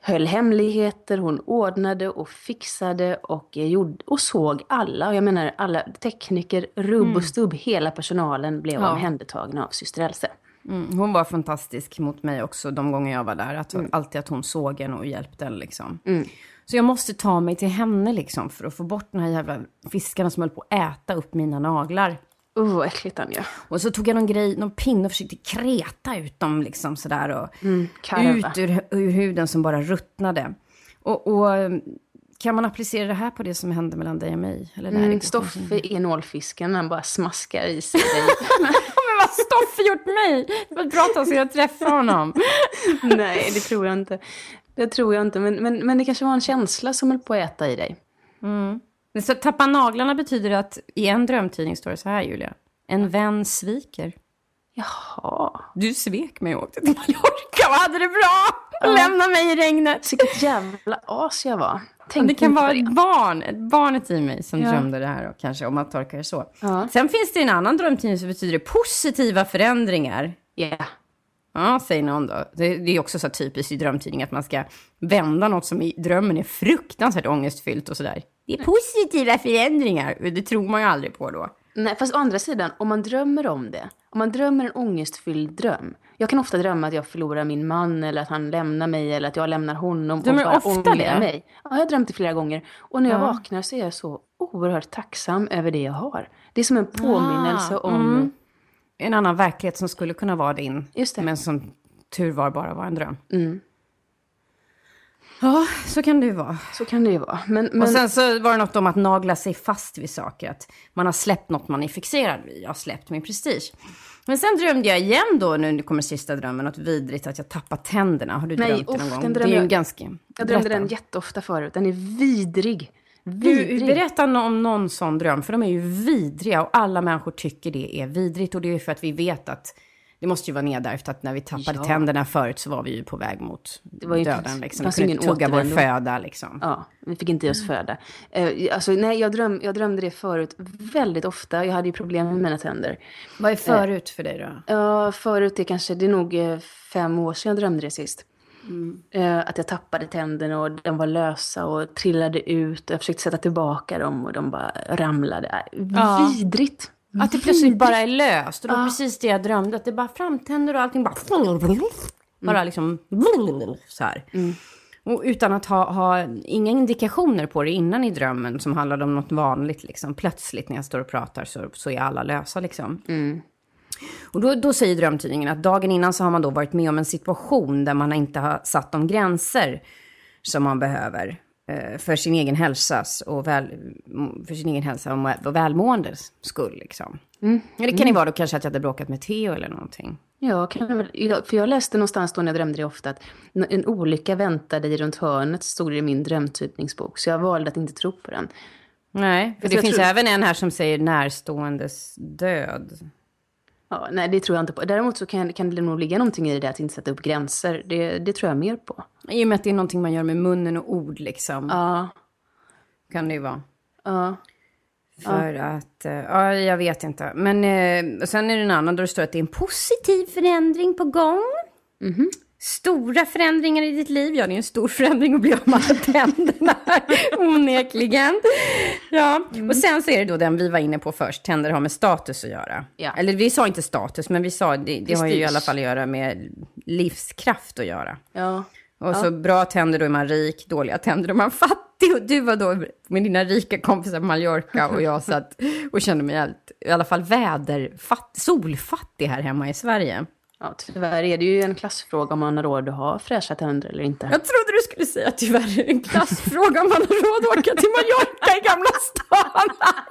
höll hemligheter, hon ordnade och fixade och, gjorde, och såg alla. Jag menar alla tekniker, rubb och stubb, mm. hela personalen blev ja. omhändertagna av syster Else. Mm, hon var fantastisk mot mig också de gånger jag var där. Att mm. Alltid att hon såg en och hjälpte en liksom. Mm. Så jag måste ta mig till henne liksom för att få bort den här jävla fiskarna som höll på att äta upp mina naglar. Oh, vad äckligt Anja. Och så tog jag någon grej, någon pinne och försökte kreta ut dem liksom sådär. Och mm, ut ur, ur huden som bara ruttnade. Och, och kan man applicera det här på det som hände mellan dig och mig? Eller mm, Stoffe är nålfisken, han bara smaskar i sig dig. Men vad Stoffe gjort mig? Vad pratar så jag träffar honom. Nej, det tror jag inte. Det tror jag inte, men, men, men det kanske var en känsla som höll på att äta i dig. Mm. Så tappa naglarna betyder att i en drömtidning står det så här, Julia. En vän sviker. Jaha. Du svek mig och åkte till Mallorca och hade det bra. Ja. Lämna mig i regnet. Vilket jävla as jag var. Det kan vara ett barn, ett barnet i mig som ja. drömde det här. Och kanske om man tolkar det så. Ja. Sen finns det en annan drömtidning som betyder positiva förändringar. Ja. Yeah. Ja, säger någon då. Det, det är också så typiskt i drömtidning att man ska vända något som i drömmen är fruktansvärt ångestfyllt och sådär. Det är positiva förändringar. Det tror man ju aldrig på då. Nej, fast å andra sidan, om man drömmer om det. Om man drömmer en ångestfylld dröm. Jag kan ofta drömma att jag förlorar min man eller att han lämnar mig eller att jag lämnar honom. Drömmer och bara ofta det? Mig. Ja, jag har drömt det flera gånger. Och när jag ja. vaknar så är jag så oerhört tacksam över det jag har. Det är som en påminnelse ja. om... Mm. En annan verklighet som skulle kunna vara din. Just det. Men som tur var bara var en dröm. Mm. Ja, så kan det ju vara. Så kan det ju vara. Men, men... Och sen så var det något om att nagla sig fast vid saker. Att man har släppt något man är fixerad vid. Jag har släppt min prestige. Men sen drömde jag igen då, nu kommer sista drömmen, något vidrigt att jag tappar tänderna. Har du Nej, drömt det någon off, gång? Det är ju jag, ganska... Jag drömde den jätteofta förut. Den är vidrig. vidrig. Du, berätta om någon sån dröm, för de är ju vidriga och alla människor tycker det är vidrigt. Och det är ju för att vi vet att det måste ju vara nedärvt att när vi tappade ja. tänderna förut så var vi ju på väg mot det var ju döden. Liksom. Vi kunde inte tugga vår föda liksom. Ja, vi fick inte i oss föda. Uh, alltså, nej, jag, dröm, jag drömde det förut väldigt ofta. Jag hade ju problem med mina tänder. Vad är förut uh, för dig då? Ja, uh, förut är kanske, det är nog uh, fem år sedan jag drömde det sist. Mm. Uh, att jag tappade tänderna och de var lösa och trillade ut. Jag försökte sätta tillbaka dem och de bara ramlade. Uh, vidrigt. Att det plötsligt bara är löst. Och det var ah. precis det jag drömde. Att det bara framtänder och allting bara... Mm. Bara liksom... Så här. Mm. Och utan att ha, ha inga indikationer på det innan i drömmen. Som handlade om något vanligt liksom. Plötsligt när jag står och pratar så, så är alla lösa liksom. Mm. Och då, då säger drömtidningen att dagen innan så har man då varit med om en situation. Där man inte har satt de gränser som man behöver. För sin egen hälsas och väl, för sin egen hälsa och välmåendes skull liksom. Mm. Det kan ju vara då kanske att jag hade bråkat med Theo eller någonting. Ja, kan jag väl, för jag läste någonstans då när jag drömde det ofta att en olycka väntade i runt hörnet, stod det i min drömtydningsbok. Så jag valde att inte tro på den. Nej, för det finns tror... även en här som säger närståendes död. Ja, nej, det tror jag inte på. Däremot så kan, kan det nog ligga någonting i det att inte sätta upp gränser. Det, det tror jag mer på. I och med att det är någonting man gör med munnen och ord liksom. Ja. Kan det ju vara. Ja. För ja. att, ja jag vet inte. Men eh, sen är det en annan där det står att det är en positiv förändring på gång. Mhm. Stora förändringar i ditt liv. Ja, det är en stor förändring att bli av med tänderna. Onekligen. Ja, mm. Och sen så är det då den vi var inne på först. Tänder har med status att göra. Ja. Eller vi sa inte status, men vi sa det, det har ju i alla fall att göra med livskraft att göra. Ja. Och ja. så bra tänder då är man rik, dåliga tänder då är man fattig. Och du var då med dina rika kompisar på Mallorca och jag satt och kände mig helt, i alla fall väderfatt, solfattig här hemma i Sverige. Ja, tyvärr är det ju en klassfråga om man har råd att ha fräscha tänder eller inte. Jag trodde du skulle säga att tyvärr är det en klassfråga om man har råd att åka till Mallorca i Gamla stan.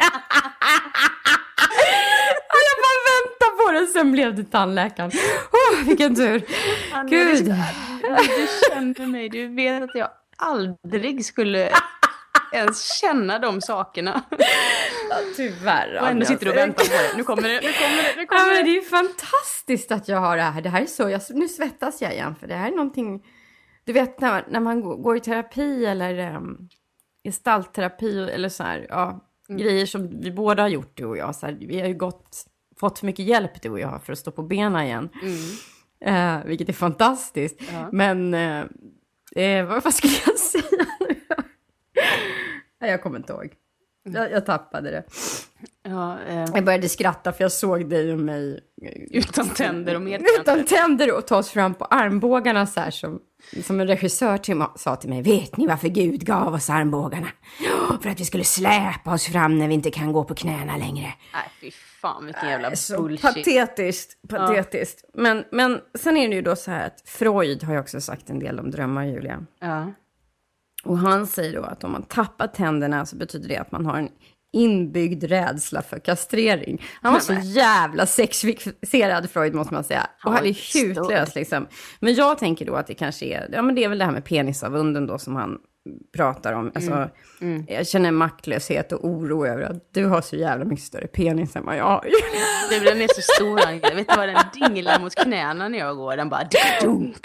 Jag bara väntar på det, sen blev det tandläkaren. Oh, vilken tur. Anna, Gud. Du känner mig, du vet att jag aldrig skulle ens känna de sakerna. Ja, tyvärr. Och ändå sitter du och väntar på det. Nu kommer det, nu kommer det, nu kommer ja, det. Men det är ju fantastiskt att jag har det här. Det här är så, jag, nu svettas jag igen. För det här är någonting, du vet när, när man går, går i terapi eller um, gestaltterapi eller så här, ja, mm. grejer som vi båda har gjort, du och jag. Så här, vi har ju gått, fått för mycket hjälp du och jag för att stå på benen igen. Mm. Uh, vilket är fantastiskt. Ja. Men... Uh, Eh, vad, vad skulle jag säga nu? Jag kommer inte ihåg. Jag, jag tappade det. Ja, eh. Jag började skratta för jag såg dig och mig. Utan tänder och med Utan tänder och ta oss fram på armbågarna så här som, som en regissör till, sa till mig. Vet ni varför Gud gav oss armbågarna? För att vi skulle släpa oss fram när vi inte kan gå på knäna längre. Nej, fy fan vilken jävla äh, så bullshit. Patetiskt, patetiskt. Ja. Men, men sen är det ju då så här att Freud har ju också sagt en del om drömmar, Julia. Ja. Och han säger då att om man tappar tänderna så betyder det att man har en inbyggd rädsla för kastrering. Han var så jävla sexfixerad, Freud, måste man säga. Och han är hutlös liksom. Men jag tänker då att det kanske är, ja men det är väl det här med penisavvunden då som han pratar om. Alltså, mm. Mm. Jag känner maktlöshet och oro över att du har så jävla mycket större penis än vad jag har. Det blir den är så stor. Jag vet vad, den dinglar mot knäna när jag går. Den bara dunk.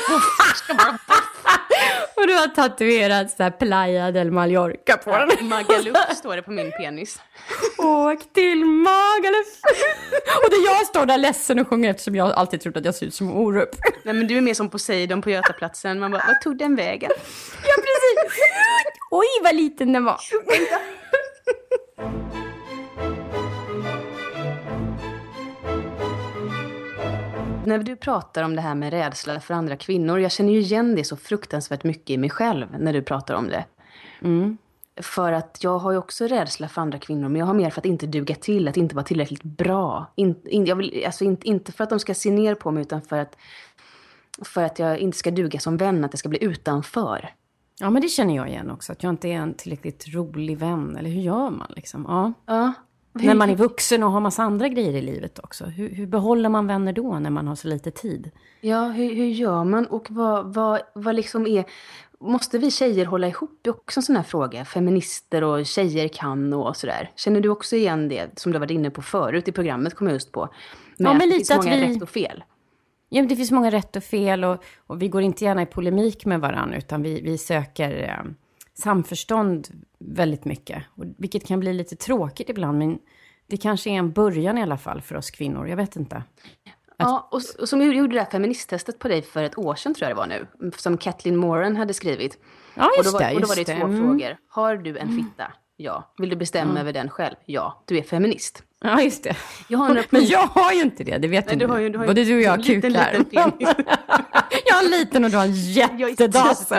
Och du har tatuerat så här Playa del Mallorca på ja, den. Magaluf står det på min penis. Åk till Magaluf. Och det jag står där ledsen och sjunger eftersom jag alltid trott att jag ser ut som Orup. Nej, men du är mer som Poseidon på Götaplatsen. Man bara, vad tog den vägen? Ja, precis. Oj, vad liten den var. När du pratar om det här med rädsla för andra kvinnor, jag känner ju igen det så fruktansvärt mycket i mig själv när du pratar om det. Mm. För att jag har ju också rädsla för andra kvinnor, men jag har mer för att inte duga till, att inte vara tillräckligt bra. In, in, jag vill, alltså inte, inte för att de ska se ner på mig, utan för att, för att jag inte ska duga som vän, att jag ska bli utanför. Ja, men det känner jag igen också, att jag inte är en tillräckligt rolig vän. Eller hur gör man liksom? Ja. Ja. När man är vuxen och har massa andra grejer i livet också. Hur, hur behåller man vänner då när man har så lite tid? Ja, hur, hur gör man? Och vad, vad, vad liksom är... Måste vi tjejer hålla ihop? Det är också en sån här fråga. Feminister och tjejer kan och sådär. Känner du också igen det som du var inne på förut i programmet, kom jag just på? Med ja, men att lite det finns många att vi... rätt och fel. Ja, men det finns många rätt och fel och, och vi går inte gärna i polemik med varandra, utan vi, vi söker eh, samförstånd väldigt mycket. Och, vilket kan bli lite tråkigt ibland, men det kanske är en början i alla fall för oss kvinnor, jag vet inte. Att... Ja, och, och som jag gjorde det här feministtestet på dig för ett år sedan tror jag det var nu, som Kathleen Moran hade skrivit. Ja, just och då var, det, och då var det just två det. frågor. Har du en fitta? Ja. Vill du bestämma mm. över den själv? Ja. Du är feminist. Ja, just det. Jag har men jag har ju inte det, det vet Nej, du. Du har ju, du har ju både du och jag liten, kuklar. Liten penis. Jag har en liten och du har en jättedass.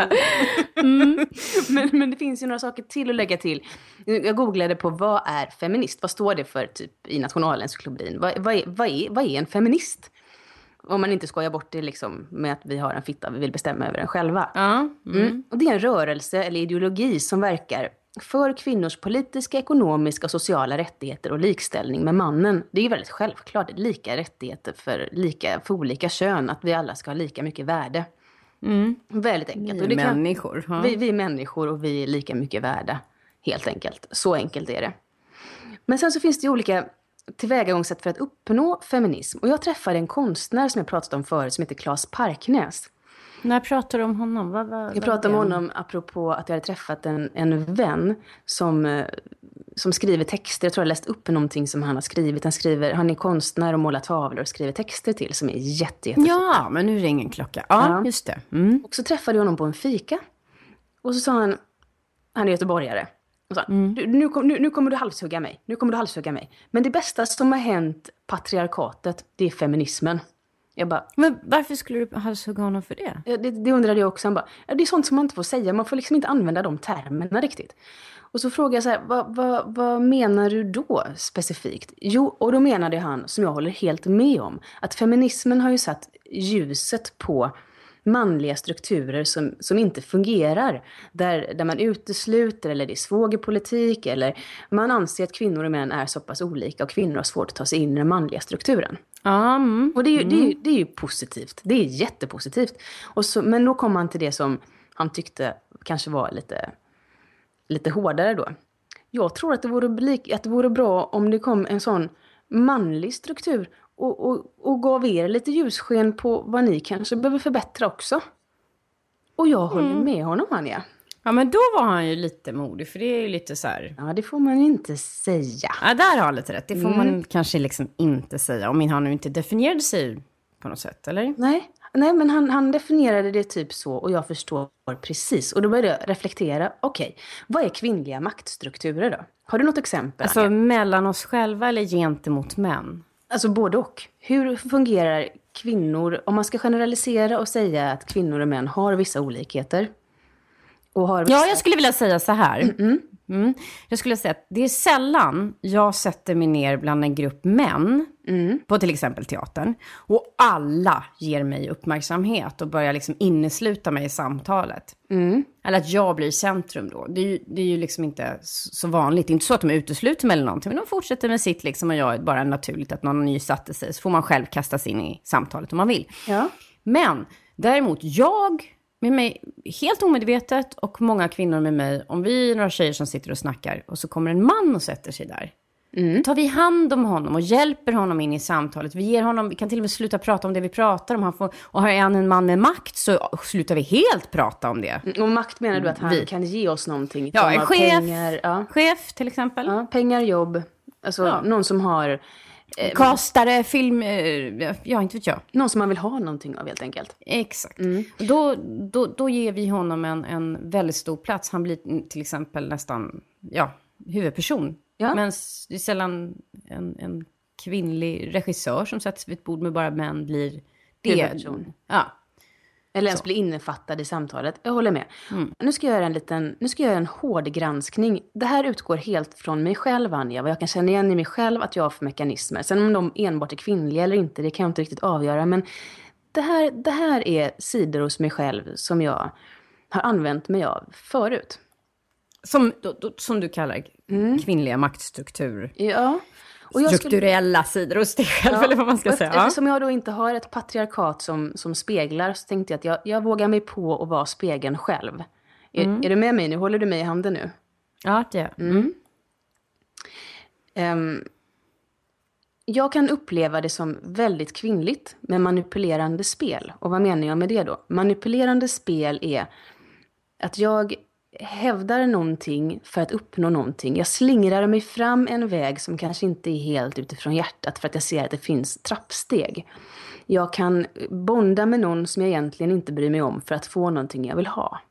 Mm. men, men det finns ju några saker till att lägga till. Jag googlade på vad är feminist? Vad står det för typ i Nationalencyklopedin? Vad, vad, är, vad, är, vad är en feminist? Om man inte skojar bort det liksom med att vi har en fitta, vi vill bestämma över den själva. Ja. Mm. Mm. Och det är en rörelse eller ideologi som verkar för kvinnors politiska, ekonomiska och sociala rättigheter och likställning med mannen. Det är ju väldigt självklart, lika rättigheter för, lika, för olika kön, att vi alla ska ha lika mycket värde. Mm. Väldigt enkelt. Vi och det är kan, människor. Ja. Vi, vi är människor och vi är lika mycket värda, helt enkelt. Så enkelt är det. Men sen så finns det ju olika tillvägagångssätt för att uppnå feminism. Och jag träffade en konstnär som jag pratat om förut som heter Claes Parknäs. När pratar du om honom? Vad, vad, jag pratade om honom apropå att jag hade träffat en, en vän som, som skriver texter. Jag tror jag läst upp någonting som han har skrivit. Han, skriver, han är konstnär och målar tavlor och skriver texter till som är jätte, jättefint. Ja, men nu ringer en klocka. Ja, ja. Just det. Mm. Och så träffade jag honom på en fika. Och så sa han, han är göteborgare. Och så, mm. du, nu, kom, nu, nu kommer du halshugga mig. Nu kommer du halshugga mig. Men det bästa som har hänt patriarkatet, det är feminismen. Jag bara, men varför skulle du halshugga honom för det? det? Det undrade jag också. Han bara, det är sånt som man inte får säga. Man får liksom inte använda de termerna riktigt. Och så frågade jag så här, vad, vad, vad menar du då specifikt? Jo, och då menade han, som jag håller helt med om, att feminismen har ju satt ljuset på manliga strukturer som, som inte fungerar. Där, där man utesluter, eller det är svågerpolitik, eller man anser att kvinnor och män är så pass olika och kvinnor har svårt att ta sig in i den manliga strukturen. Mm. Och det är, ju, det, är ju, det är ju positivt. Det är jättepositivt. Och så, men då kom han till det som han tyckte kanske var lite, lite hårdare då. Jag tror att det, vore, att det vore bra om det kom en sån manlig struktur och, och, och gav er lite ljussken på vad ni kanske behöver förbättra också. Och jag håller mm. med honom, Anja. Ja, men då var han ju lite modig, för det är ju lite så här... Ja, det får man ju inte säga. Ja, där har han lite rätt. Det får mm. man kanske liksom inte säga. Om han nu inte definierade sig på något sätt, eller? Nej, Nej, men han, han definierade det typ så och jag förstår precis. Och då började jag reflektera, okej, okay, vad är kvinnliga maktstrukturer då? Har du något exempel? Alltså Anja? Mellan oss själva eller gentemot män? Alltså både och. Hur fungerar kvinnor, om man ska generalisera och säga att kvinnor och män har vissa olikheter? Och har vissa... Ja, jag skulle vilja säga så här. Mm-mm. Mm. Jag skulle säga att det är sällan jag sätter mig ner bland en grupp män mm. på till exempel teatern och alla ger mig uppmärksamhet och börjar liksom innesluta mig i samtalet. Mm. Eller att jag blir centrum då. Det är ju, det är ju liksom inte så vanligt. Det är inte så att de utesluter mig eller någonting, men de fortsätter med sitt liksom och jag är bara naturligt att någon ny satte sig. Så får man själv kasta sig in i samtalet om man vill. Ja. Men däremot jag... med mig helt omedvetet och många kvinnor med mig. Om vi är några tjejer som sitter och snackar och så kommer en man och sätter sig där. Mm. Då tar vi hand om honom och hjälper honom in i samtalet. Vi ger honom, vi kan till och med sluta prata om det vi pratar om. Han får, och har han en man med makt så slutar vi helt prata om det. Och makt menar du att han vi. kan ge oss någonting? Ja, en chef, pengar, ja. chef till exempel. Ja, pengar, jobb. Alltså ja. någon som har... Kastare, film, ja inte vet jag. Någon som man vill ha någonting av helt enkelt. Exakt. Mm. Då, då, då ger vi honom en, en väldigt stor plats. Han blir till exempel nästan ja, huvudperson. Ja. Men det är sällan en, en kvinnlig regissör som sätts vid ett bord med bara män blir det. Huvudperson. Ja. Eller ens bli innefattad i samtalet. Jag håller med. Mm. Nu ska jag göra en liten, nu ska jag göra en hård granskning. Det här utgår helt från mig själv, Anja. Vad jag kan känna igen i mig själv att jag har för mekanismer. Sen om de enbart är kvinnliga eller inte, det kan jag inte riktigt avgöra. Men det här, det här är sidor hos mig själv som jag har använt mig av förut. Som, då, då, som du kallar mm. kvinnliga maktstruktur. Ja. Och jag strukturella skulle... sidor hos dig själv, ja, eller vad man ska säga. Eftersom jag då inte har ett patriarkat som, som speglar så tänkte jag att jag, jag vågar mig på att vara spegeln själv. Mm. Är, är du med mig nu? Håller du mig i handen nu? Ja, det är mm. um, Jag kan uppleva det som väldigt kvinnligt med manipulerande spel. Och vad menar jag med det då? Manipulerande spel är att jag... hävdar någonting för att uppnå någonting. Jag slingrar mig fram en väg som kanske inte är helt utifrån hjärtat för att jag ser att det finns trappsteg. Jag kan bonda med någon som jag egentligen inte bryr mig om för att få någonting jag vill ha.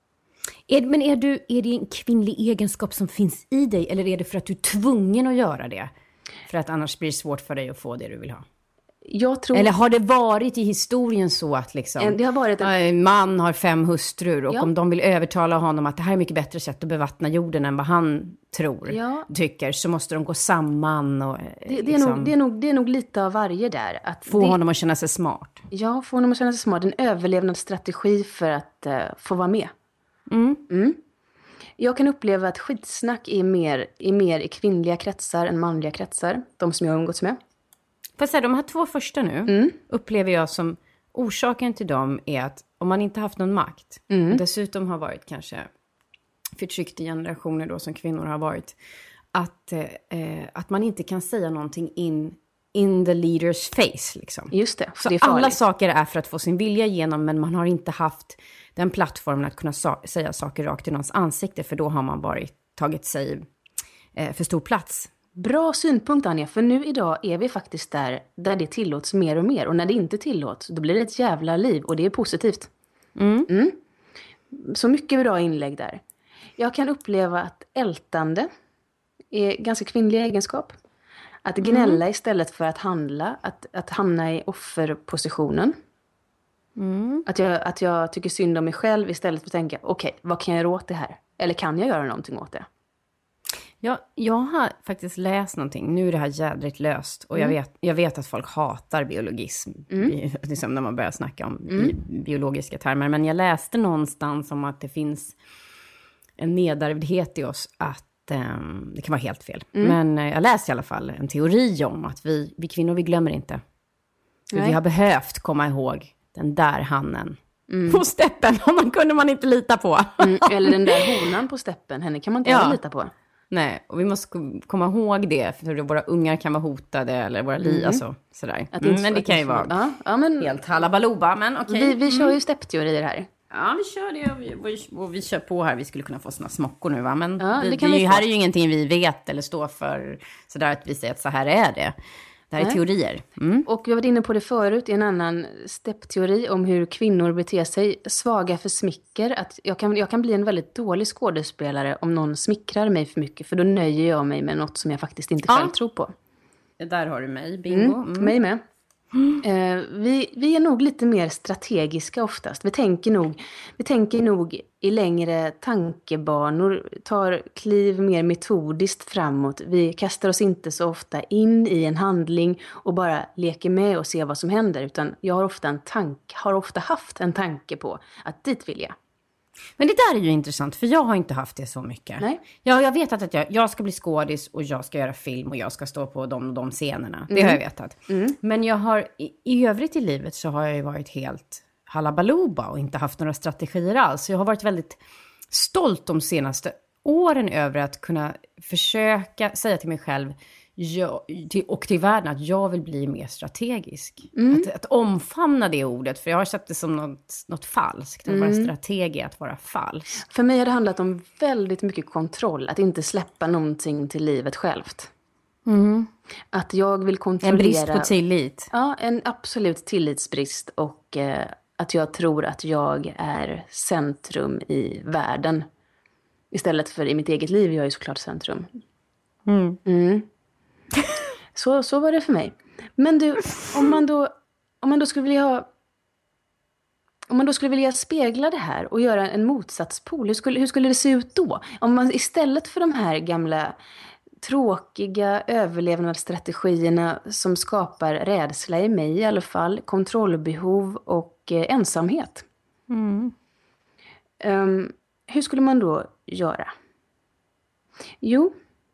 Är, men är, du, är det en kvinnlig egenskap som finns i dig eller är det för att du är tvungen att göra det? För att annars blir det svårt för dig att få det du vill ha. Jag tror... Eller har det varit i historien så att liksom, det har varit en... en man har fem hustrur och ja. om de vill övertala honom att det här är mycket bättre sätt att bevattna jorden än vad han tror, ja. tycker, så måste de gå samman. Och, det, det, liksom, är nog, det, är nog, det är nog lite av varje där. Att få det... honom att känna sig smart. Ja, få honom att känna sig smart. En överlevnadsstrategi för att uh, få vara med. Mm. Mm. Jag kan uppleva att skitsnack är mer, är mer i kvinnliga kretsar än manliga kretsar. De som jag har umgåtts med. För att säga, de här två första nu mm. upplever jag som orsaken till dem är att om man inte haft någon makt mm. och dessutom har varit kanske förtryckta generationer då som kvinnor har varit, att, eh, att man inte kan säga någonting in, in the leader's face liksom. Just det, så det är alla saker är för att få sin vilja igenom, men man har inte haft den plattformen att kunna sa- säga saker rakt i någons ansikte, för då har man bara tagit sig eh, för stor plats. Bra synpunkt, Anja, för nu idag är vi faktiskt där, där det tillåts mer och mer. Och när det inte tillåts, då blir det ett jävla liv. Och det är positivt. Mm. Mm. Så mycket bra inlägg där. Jag kan uppleva att ältande är ganska kvinnlig egenskap. Att gnälla mm. istället för att handla. Att, att hamna i offerpositionen. Mm. Att, jag, att jag tycker synd om mig själv istället för att tänka, okej, okay, vad kan jag göra åt det här? Eller kan jag göra någonting åt det? Ja, jag har faktiskt läst någonting. Nu är det här jädrigt löst. Och mm. jag, vet, jag vet att folk hatar biologism. Mm. I, liksom när man börjar snacka om mm. biologiska termer. Men jag läste någonstans om att det finns en nedärvdhet i oss. Att um, det kan vara helt fel. Mm. Men uh, jag läste i alla fall en teori om att vi, vi kvinnor, vi glömmer inte. För vi har behövt komma ihåg den där hannen. Mm. På steppen, honom kunde man inte lita på. Mm. Eller den där honan på steppen, henne kan man inte ja. lita på. Nej, och vi måste komma ihåg det, för våra ungar kan vara hotade eller våra liv, mm. alltså sådär. Mm, men det kan ju vara ja, ja, men, helt halabaluba, men okej. Okay. Vi, vi kör ju steppteorier här. Ja, vi kör det och vi, och vi, och vi kör på här. Vi skulle kunna få såna smockor nu, va? Men ja, vi, det kan vi, vi här är ju ingenting vi vet eller står för sådär att vi säger att så här är det. Det här är teorier. Mm. Och vi var inne på det förut i en annan steppteori om hur kvinnor beter sig. Svaga för smicker. Att jag, kan, jag kan bli en väldigt dålig skådespelare om någon smickrar mig för mycket. För då nöjer jag mig med något som jag faktiskt inte själv ja. tror på. Där har du mig, bingo. Mm, mm. Mig med. Mm. Uh, vi, vi är nog lite mer strategiska oftast. Vi tänker nog, vi tänker nog i längre tankebanor, tar kliv mer metodiskt framåt. Vi kastar oss inte så ofta in i en handling och bara leker med och ser vad som händer. Utan jag har ofta, en tank, har ofta haft en tanke på att dit vill jag. Men det där är ju intressant, för jag har inte haft det så mycket. Nej. Jag, jag vet att jag, jag ska bli skådis och jag ska göra film och jag ska stå på de, de scenerna. Det mm. har jag vetat. Mm. Men jag har, i, i övrigt i livet så har jag ju varit helt halabaluba och inte haft några strategier alls. Jag har varit väldigt stolt de senaste åren över att kunna försöka säga till mig själv jag, till, och till världen att jag vill bli mer strategisk. Mm. Att, att omfamna det ordet, för jag har sett det som något, något falskt. Att vara strategi, att vara falsk. För mig har det handlat om väldigt mycket kontroll. Att inte släppa någonting till livet självt. Mm. Att jag vill kontrollera... En brist på tillit. Ja, en absolut tillitsbrist. Och eh, att jag tror att jag är centrum i världen. Istället för i mitt eget liv, jag är såklart centrum. Mm. Mm. Så, så var det för mig. Men du, om man då, om man då skulle vilja ha, om man då skulle vilja spegla det här och göra en motsatspol, hur skulle, hur skulle det se ut då? Om man istället för de här gamla tråkiga överlevnadsstrategierna som skapar rädsla i mig i alla fall, kontrollbehov och eh, ensamhet. Mm. Um, hur skulle man då göra? Jo,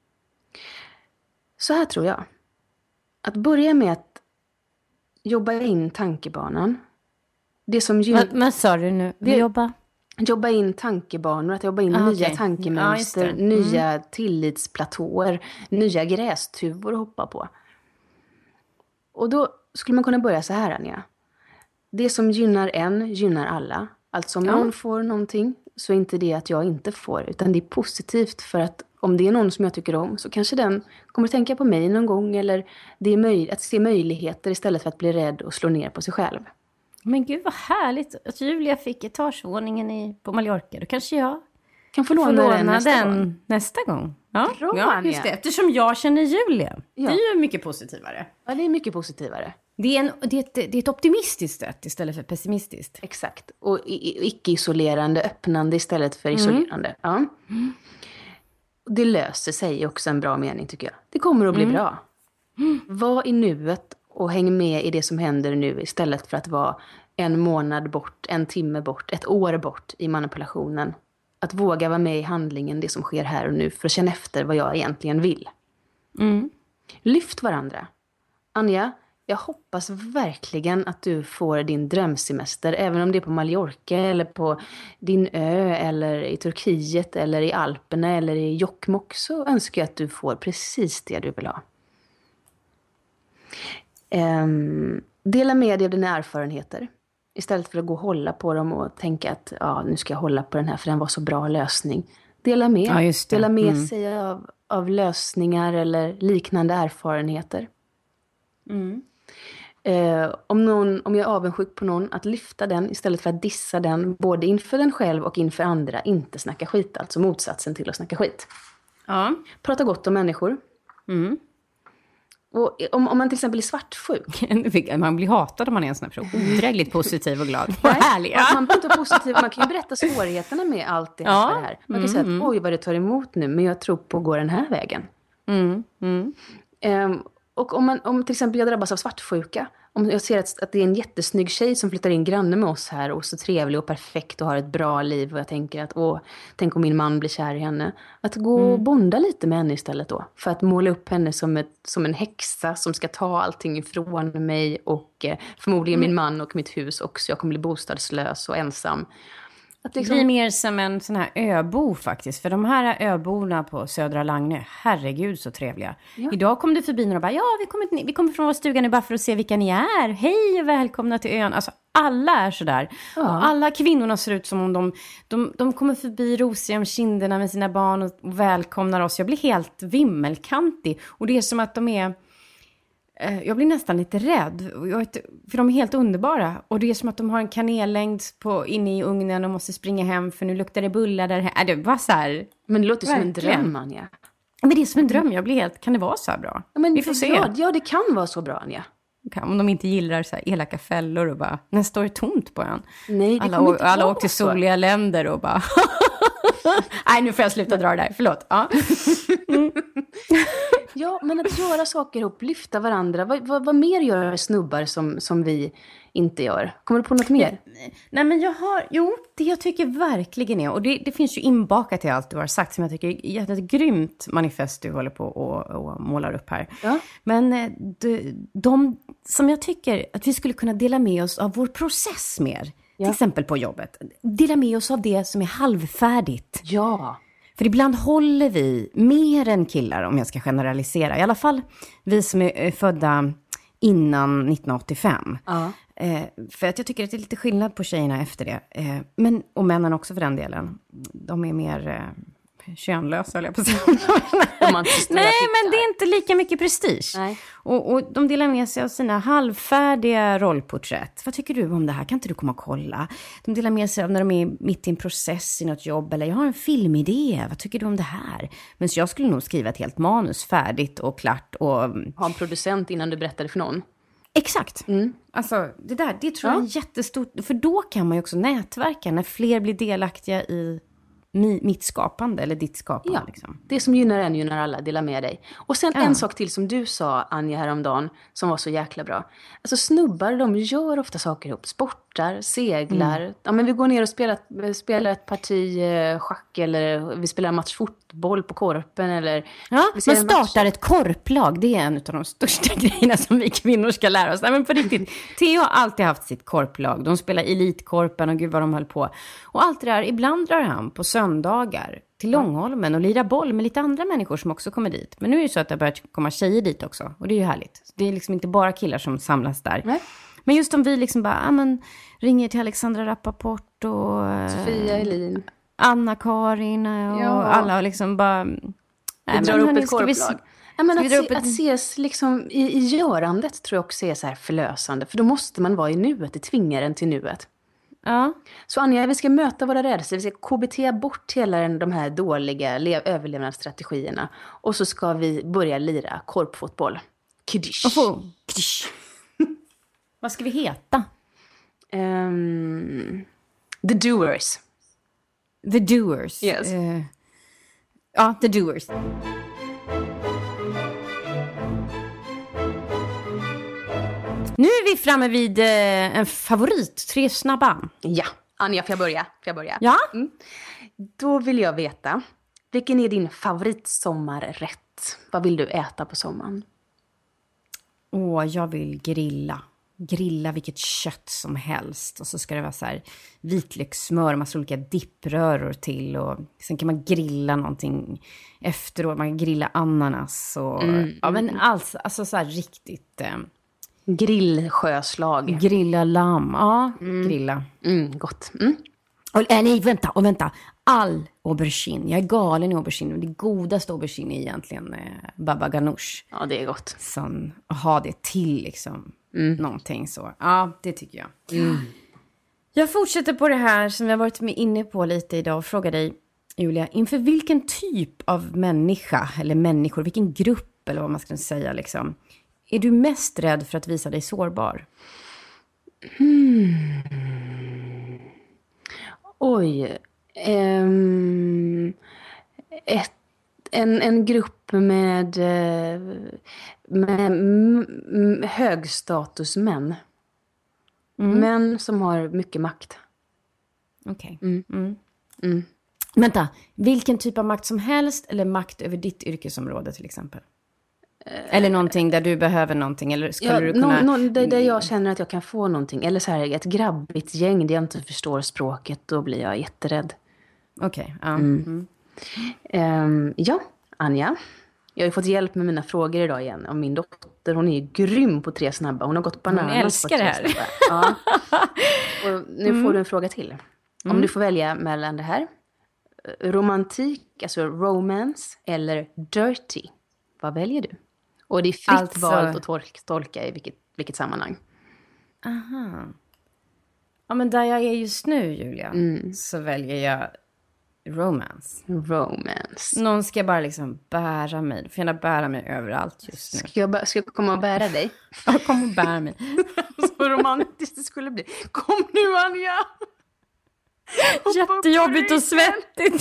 så här tror jag. Att börja med att jobba in tankebanan. Det som gyn- vad, vad sa du nu? Det, jobba? Jobba in tankebanor, att jobba in ah, nya okay. tankemönster, ja, mm. nya tillitsplatåer, nya grästuvor att hoppa på. Och då skulle man kunna börja så här, Anja. Det som gynnar en gynnar alla. Alltså om ja. någon får någonting så är inte det att jag inte får, utan det är positivt för att om det är någon som jag tycker om så kanske den kommer att tänka på mig någon gång, eller det är möj- att se möjligheter istället för att bli rädd och slå ner på sig själv. Men gud vad härligt att Julia fick etagevåningen i, på Mallorca. Då kanske jag kan få låna, få låna den, nästa, den gång. nästa gång. Ja, Bra, ja just det. Eftersom jag känner Julia. Ja. Det är ju mycket positivare. Ja, det är mycket positivare. Det är, en, det, är ett, det är ett optimistiskt sätt istället för pessimistiskt. Exakt. Och icke-isolerande, öppnande istället för isolerande. Mm. Ja. Mm. Det löser sig också en bra mening tycker jag. Det kommer att bli mm. bra. Mm. Var i nuet och häng med i det som händer nu istället för att vara en månad bort, en timme bort, ett år bort i manipulationen. Att våga vara med i handlingen, det som sker här och nu, för att känna efter vad jag egentligen vill. Mm. Lyft varandra. Anja, jag hoppas verkligen att du får din drömsemester, även om det är på Mallorca eller på din ö eller i Turkiet eller i Alperna eller i Jokkmokk, så önskar jag att du får precis det du vill ha. Um, dela med dig av dina erfarenheter. Istället för att gå och hålla på dem och tänka att ja, nu ska jag hålla på den här för den var så bra lösning. Dela med, ja, just det. Dela med mm. sig av, av lösningar eller liknande erfarenheter. Mm. Eh, om, någon, om jag är avundsjuk på någon, att lyfta den istället för att dissa den, både inför den själv och inför andra. Inte snacka skit, alltså motsatsen till att snacka skit. Ja. Prata gott om människor. Mm. Och om, om man till exempel är svartsjuk. Man blir hatad om man är en sån här odrägligt positiv och glad. Vad härlig. Ja. Man blir inte positiv. Man kan ju berätta svårigheterna med allt det här. Ja. Det här. Man kan mm, säga att oj vad det tar emot nu, men jag tror på att gå den här vägen. Mm, mm. Um, och om, man, om till exempel jag drabbas av svartsjuka. Om jag ser att, att det är en jättesnygg tjej som flyttar in granne med oss här och så trevlig och perfekt och har ett bra liv. Och jag tänker att, åh, tänk om min man blir kär i henne. Att gå mm. och bonda lite med henne istället då. För att måla upp henne som, ett, som en häxa som ska ta allting ifrån mig. Och eh, förmodligen mm. min man och mitt hus också. Jag kommer bli bostadslös och ensam. Att liksom... blir mer som en sån här öbo faktiskt. För de här öborna på Södra Lagnö, herregud så trevliga. Ja. Idag kom det förbi några och bara, ja vi kommer, vi kommer från vår stuga nu bara för att se vilka ni är. Hej och välkomna till ön. Alltså alla är sådär. Ja. Och alla kvinnorna ser ut som om de, de, de kommer förbi rosiga om kinderna med sina barn och välkomnar oss. Jag blir helt vimmelkantig. Och det är som att de är... Jag blir nästan lite rädd. För de är helt underbara. Och det är som att de har en kanellängd på, inne i ugnen och måste springa hem. För nu luktar det bullar där. Äh, det var så här. Men det låter verkligen som en dröm, Anja. Men det är som en dröm. Jag blir helt, kan det vara så här bra? Ja, men vi får se. Ja, ja, det kan vara så bra, Anja. Om de inte gillar så här elaka fällor och bara, nästa år är tomt på en. Nej, det alla kommer å, inte alla vara åker till så. soliga länder och bara... Nej, nu får jag sluta dra det där. Förlåt. Ja. Mm. Ja, men att göra saker ihop, lyfta varandra. Vad, vad, vad mer gör snubbar som, som vi inte gör? Kommer du på något mer? Nej, men jag har... Jo, det jag tycker verkligen är... Och det, det finns ju inbakat i allt du har sagt som jag tycker är ett grymt manifest du håller på och, och målar upp här. Ja. Men de, de som jag tycker att vi skulle kunna dela med oss av vår process mer. Ja. Till exempel på jobbet. Dela med oss av det som är halvfärdigt. Ja. För ibland håller vi mer än killar, om jag ska generalisera. I alla fall vi som är födda innan nittonhundraåttiofem. Ja. Eh, för att jag tycker att det är lite skillnad på tjejerna efter det. Eh, men, och männen också för den delen. De är mer eh, könlösa, eller jag på att säga. Nej, men det är inte lika mycket prestige. Nej. Och, och de delar med sig av sina halvfärdiga rollporträtt. Vad tycker du om det här? Kan inte du komma och kolla? De delar med sig av när de är mitt i en process i något jobb. Eller jag har en filmidé. Vad tycker du om det här? Men så jag skulle nog skriva ett helt manus färdigt och klart. Och ha en producent innan du berättar det för någon. Exakt. Mm. Alltså det där, det tror jag är jättestort. För då kan man ju också nätverka när fler blir delaktiga i mitt skapande eller ditt skapande. Ja, liksom. Det som gynnar en gynnar alla, dela med dig. Och sen Ja. en sak till som du sa, Anja, häromdagen, som var så jäkla bra. Alltså snubbar, de gör ofta saker ihop. Sportar, seglar. Mm. Ja, men vi går ner och spelar, spelar ett parti eh, schack eller vi spelar en match fotboll på korpen. Eller ja, man startar ett korplag. Det är en av de största grejerna som vi kvinnor ska lära oss. Nej, men på riktigt, Theo har alltid haft sitt korplag. De spelar elitkorpen och gud vad de höll på. Och allt det där, ibland drar han på söndagar till Långholmen och lirar boll med lite andra människor som också kommer dit. Men nu är det så att det har börjat komma tjejer dit också. Och det är ju härligt. Det är liksom inte bara killar som samlas där. Nej. Men just om vi liksom bara, ja men, ringer till Alexandra Rappaport och... Sofia Elin. Anna-Karin och ja. alla liksom bara... Vi nej, drar upp ett korplag. Vi, ja, men att, se, ett... att ses liksom i, i görandet tror jag också är så här förlösande. För då måste man vara i nuet, det tvingar en till nuet. Ja. Så Anja, vi ska möta våra rädslor. Vi ska K B T bort hela de här dåliga lev- överlevnadsstrategierna. Och så ska vi börja lira korpfotboll. Kdish. Kdish. Vad ska vi heta? Um, the Doers. The Doers. Yes. Uh, ja, The Doers. Nu är vi framme vid eh, en favorit, tre snabba. Ja, Anja, får jag börja? Får jag börja? Ja. Mm. Då vill jag veta, vilken är din favoritsommarrätt? Vad vill du äta på sommaren? Åh, jag vill grilla. Grilla vilket kött som helst. Och så ska det vara så här vitlökssmör, massa olika dippröror till. Och sen kan man grilla någonting efteråt. Man kan grilla ananas. Och, mm. Ja, men alltså, alltså så här riktigt... Eh, grillsjöslag. Grilla lamm, ja, mm. grilla. Mm, gott. Mm. Och, äh, nej, vänta, och vänta. All aubergine. Jag är galen i aubergine. Det godaste aubergine är egentligen eh, baba ganoush. Ja, det är gott. Som ha det till liksom. Mm. Någonting så. Ja, det tycker jag. Mm. Jag fortsätter på det här som jag varit med inne på lite idag och frågar dig, Julia, inför vilken typ av människa eller människor, vilken grupp eller vad man ska säga liksom, är du mest rädd för att visa dig sårbar? Hmm. Oj. Um, ett, en, en grupp med, med m- högstatusmän. Mm. Män som har mycket makt. Okej. Okay. Mm. Mm. Mm. Vänta, vilken typ av makt som helst eller makt över ditt yrkesområde till exempel? Eller någonting där du behöver någonting. Eller skulle ja, du kunna... no, no, där, där jag känner att jag kan få någonting. Eller så här, ett grabbigt gäng där jag inte förstår språket. Då blir jag jätterädd. Okej, okay, ja. Mm. Mm. Um, ja, Anja. Jag har ju fått hjälp med mina frågor idag igen. Av min dotter. Hon är ju grym på tre snabba. Hon har gått bananas. Hon älskar det här. Ja. Och nu mm. får du en fråga till. Om mm. du får välja mellan det här. Romantik, alltså romance. Eller dirty. Vad väljer du? Och det är fritt Alltså... valt att tolka, tolka i vilket, vilket sammanhang. Aha. Ja, men där jag är just nu, Julia, Mm. så väljer jag romance. Romance. Någon ska bara liksom bära mig. Du får gärna bära mig överallt just nu. Ska jag, ba- ska jag komma och bära dig? Ja, kom och bär mig. Så romantiskt det skulle bli. Kom nu, Anja! Jättejobbigt och svettigt.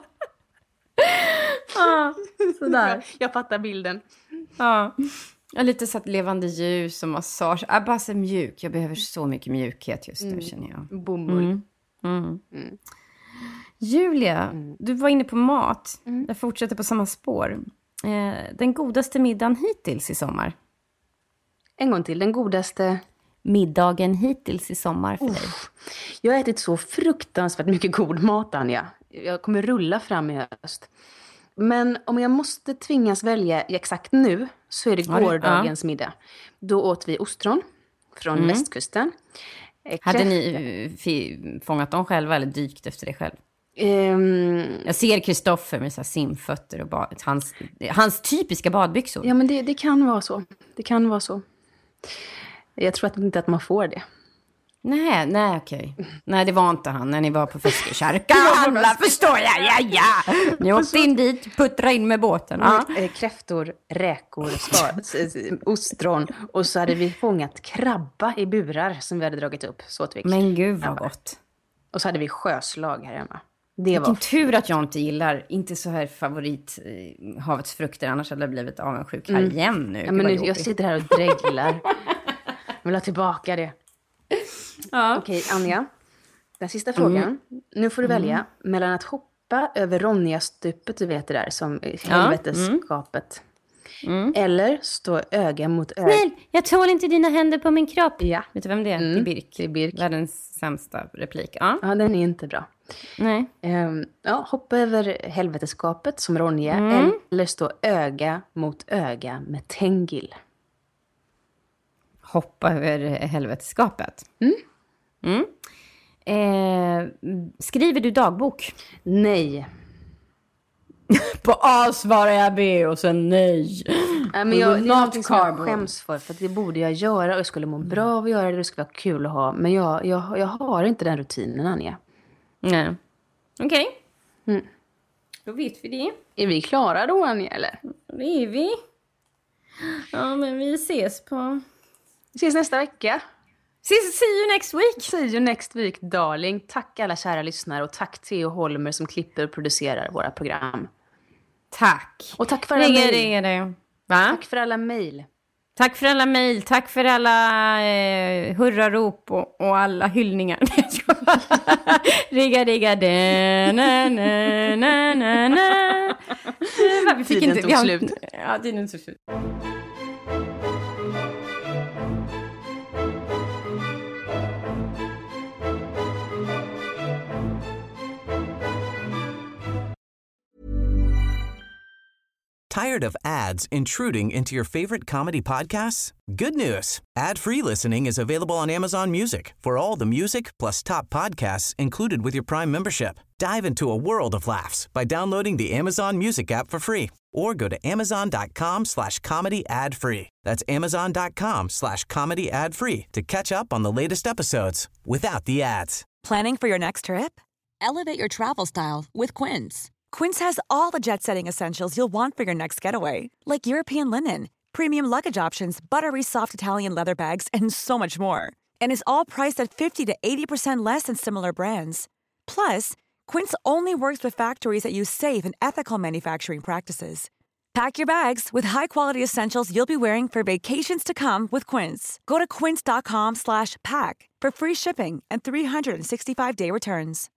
ah, sådär. Jag fattar bilden. Ja. Jag har lite så att levande ljus och massage. Jag är bara så mjuk. Jag behöver så mycket mjukhet just nu, mm. känner jag. Bomull. Mm. Mm. Mm. Julia, mm. du var inne på mat. Mm. Jag fortsätter på samma spår. Eh, den godaste middagen hittills i sommar? En gång till, den godaste... Middagen hittills i sommar för dig? Uff. Jag har ätit så fruktansvärt mycket god mat, Anja. Jag kommer rulla fram i höst. Men om jag måste tvingas välja exakt nu så är det ja, gårdagens ja. middag. Då åt vi ostron från mm. västkusten. Hade ni f- fångat dem själva eller dykt efter det själv? Um, jag ser Kristoffer med så här simfötter och bad, hans, hans typiska badbyxor. Ja, men det, det kan vara så. Det kan vara så. Jag tror att inte att man får det. Nej, nej okej. Nej, det var inte han när ni var på Fiskekärka. Alla förstår jag, ja, ja. Ni åkte in dit, puttra in med båten. Ja. Kräftor, räkor, ostron. Och så hade vi fångat krabba i burar som vi hade dragit upp. Så vi men gud vad gott. Och så hade vi sjöslag här hemma. Det Vilken var tur att jag inte gillar, inte så här favorit eh, havets frukter. Annars hade jag blivit avundsjuk här mm. igen nu. Ja, men nu jag sitter här och dreglar. Jag vill ha tillbaka det. Ja. Okej, Anja. Den sista frågan. Mm. Nu får du välja mm. mellan att hoppa över Ronja-stupet, du vet det där, som helveteskapet. Mm. Eller stå öga mot öga. Snäll, jag tål inte dina händer på min kropp. Ja. Vet du vem det är? Mm. Det är Birk. Det är Birk. Världens sämsta replik. Ja, ja den är inte bra. Nej. Um, ja, hoppa över helveteskapet som Ronja. Mm. Eller stå öga mot öga med Tengil. Hoppa över helveteskapet. Mm. Mm. Eh, skriver du dagbok? Nej. På A svarar jag B och sen nej. Nej, men jag, det är någonting som jag skäms för. För att det borde jag göra och jag skulle må bra av att göra det. Det skulle vara kul att ha. Men jag, jag, jag har inte den rutinen, Anja. Nej. Okej. Okay. Mm. Då vet vi det. Är vi klara då, Anja, eller? Det är vi. Ja, men vi ses på... Vi ses nästa vecka. See, see you next week. See you next week, darling. Tack alla kära lyssnare och tack Theo Holmer som klipper och producerar våra program. Tack. Och tack för alla ringa, mejl. Ringa, ringa. Va? Tack för alla mejl. Tack för alla mejl. Tack för alla eh, hurrarop och, och alla hyllningar. Rigga, rigga, da, na, na, na, na, na. Vi fick tiden inte, tog vi har, slut. Ja, tiden tog slut. Tired of ads intruding into your favorite comedy podcasts? Good news. Ad-free listening is available on Amazon Music for all the music plus top podcasts included with your Prime membership. Dive into a world of laughs by downloading the Amazon Music app for free or go to amazon.com slash comedy ad free. That's amazon.com slash comedy ad free to catch up on the latest episodes without the ads. Planning for your next trip? Elevate your travel style with Quince. Quince has all the jet-setting essentials you'll want for your next getaway, like European linen, premium luggage options, buttery soft Italian leather bags, and so much more. And is all priced at fifty to eighty percent less than similar brands. Plus, Quince only works with factories that use safe and ethical manufacturing practices. Pack your bags with high-quality essentials you'll be wearing for vacations to come with Quince. Go to quince.com slash pack for free shipping and three sixty-five day returns.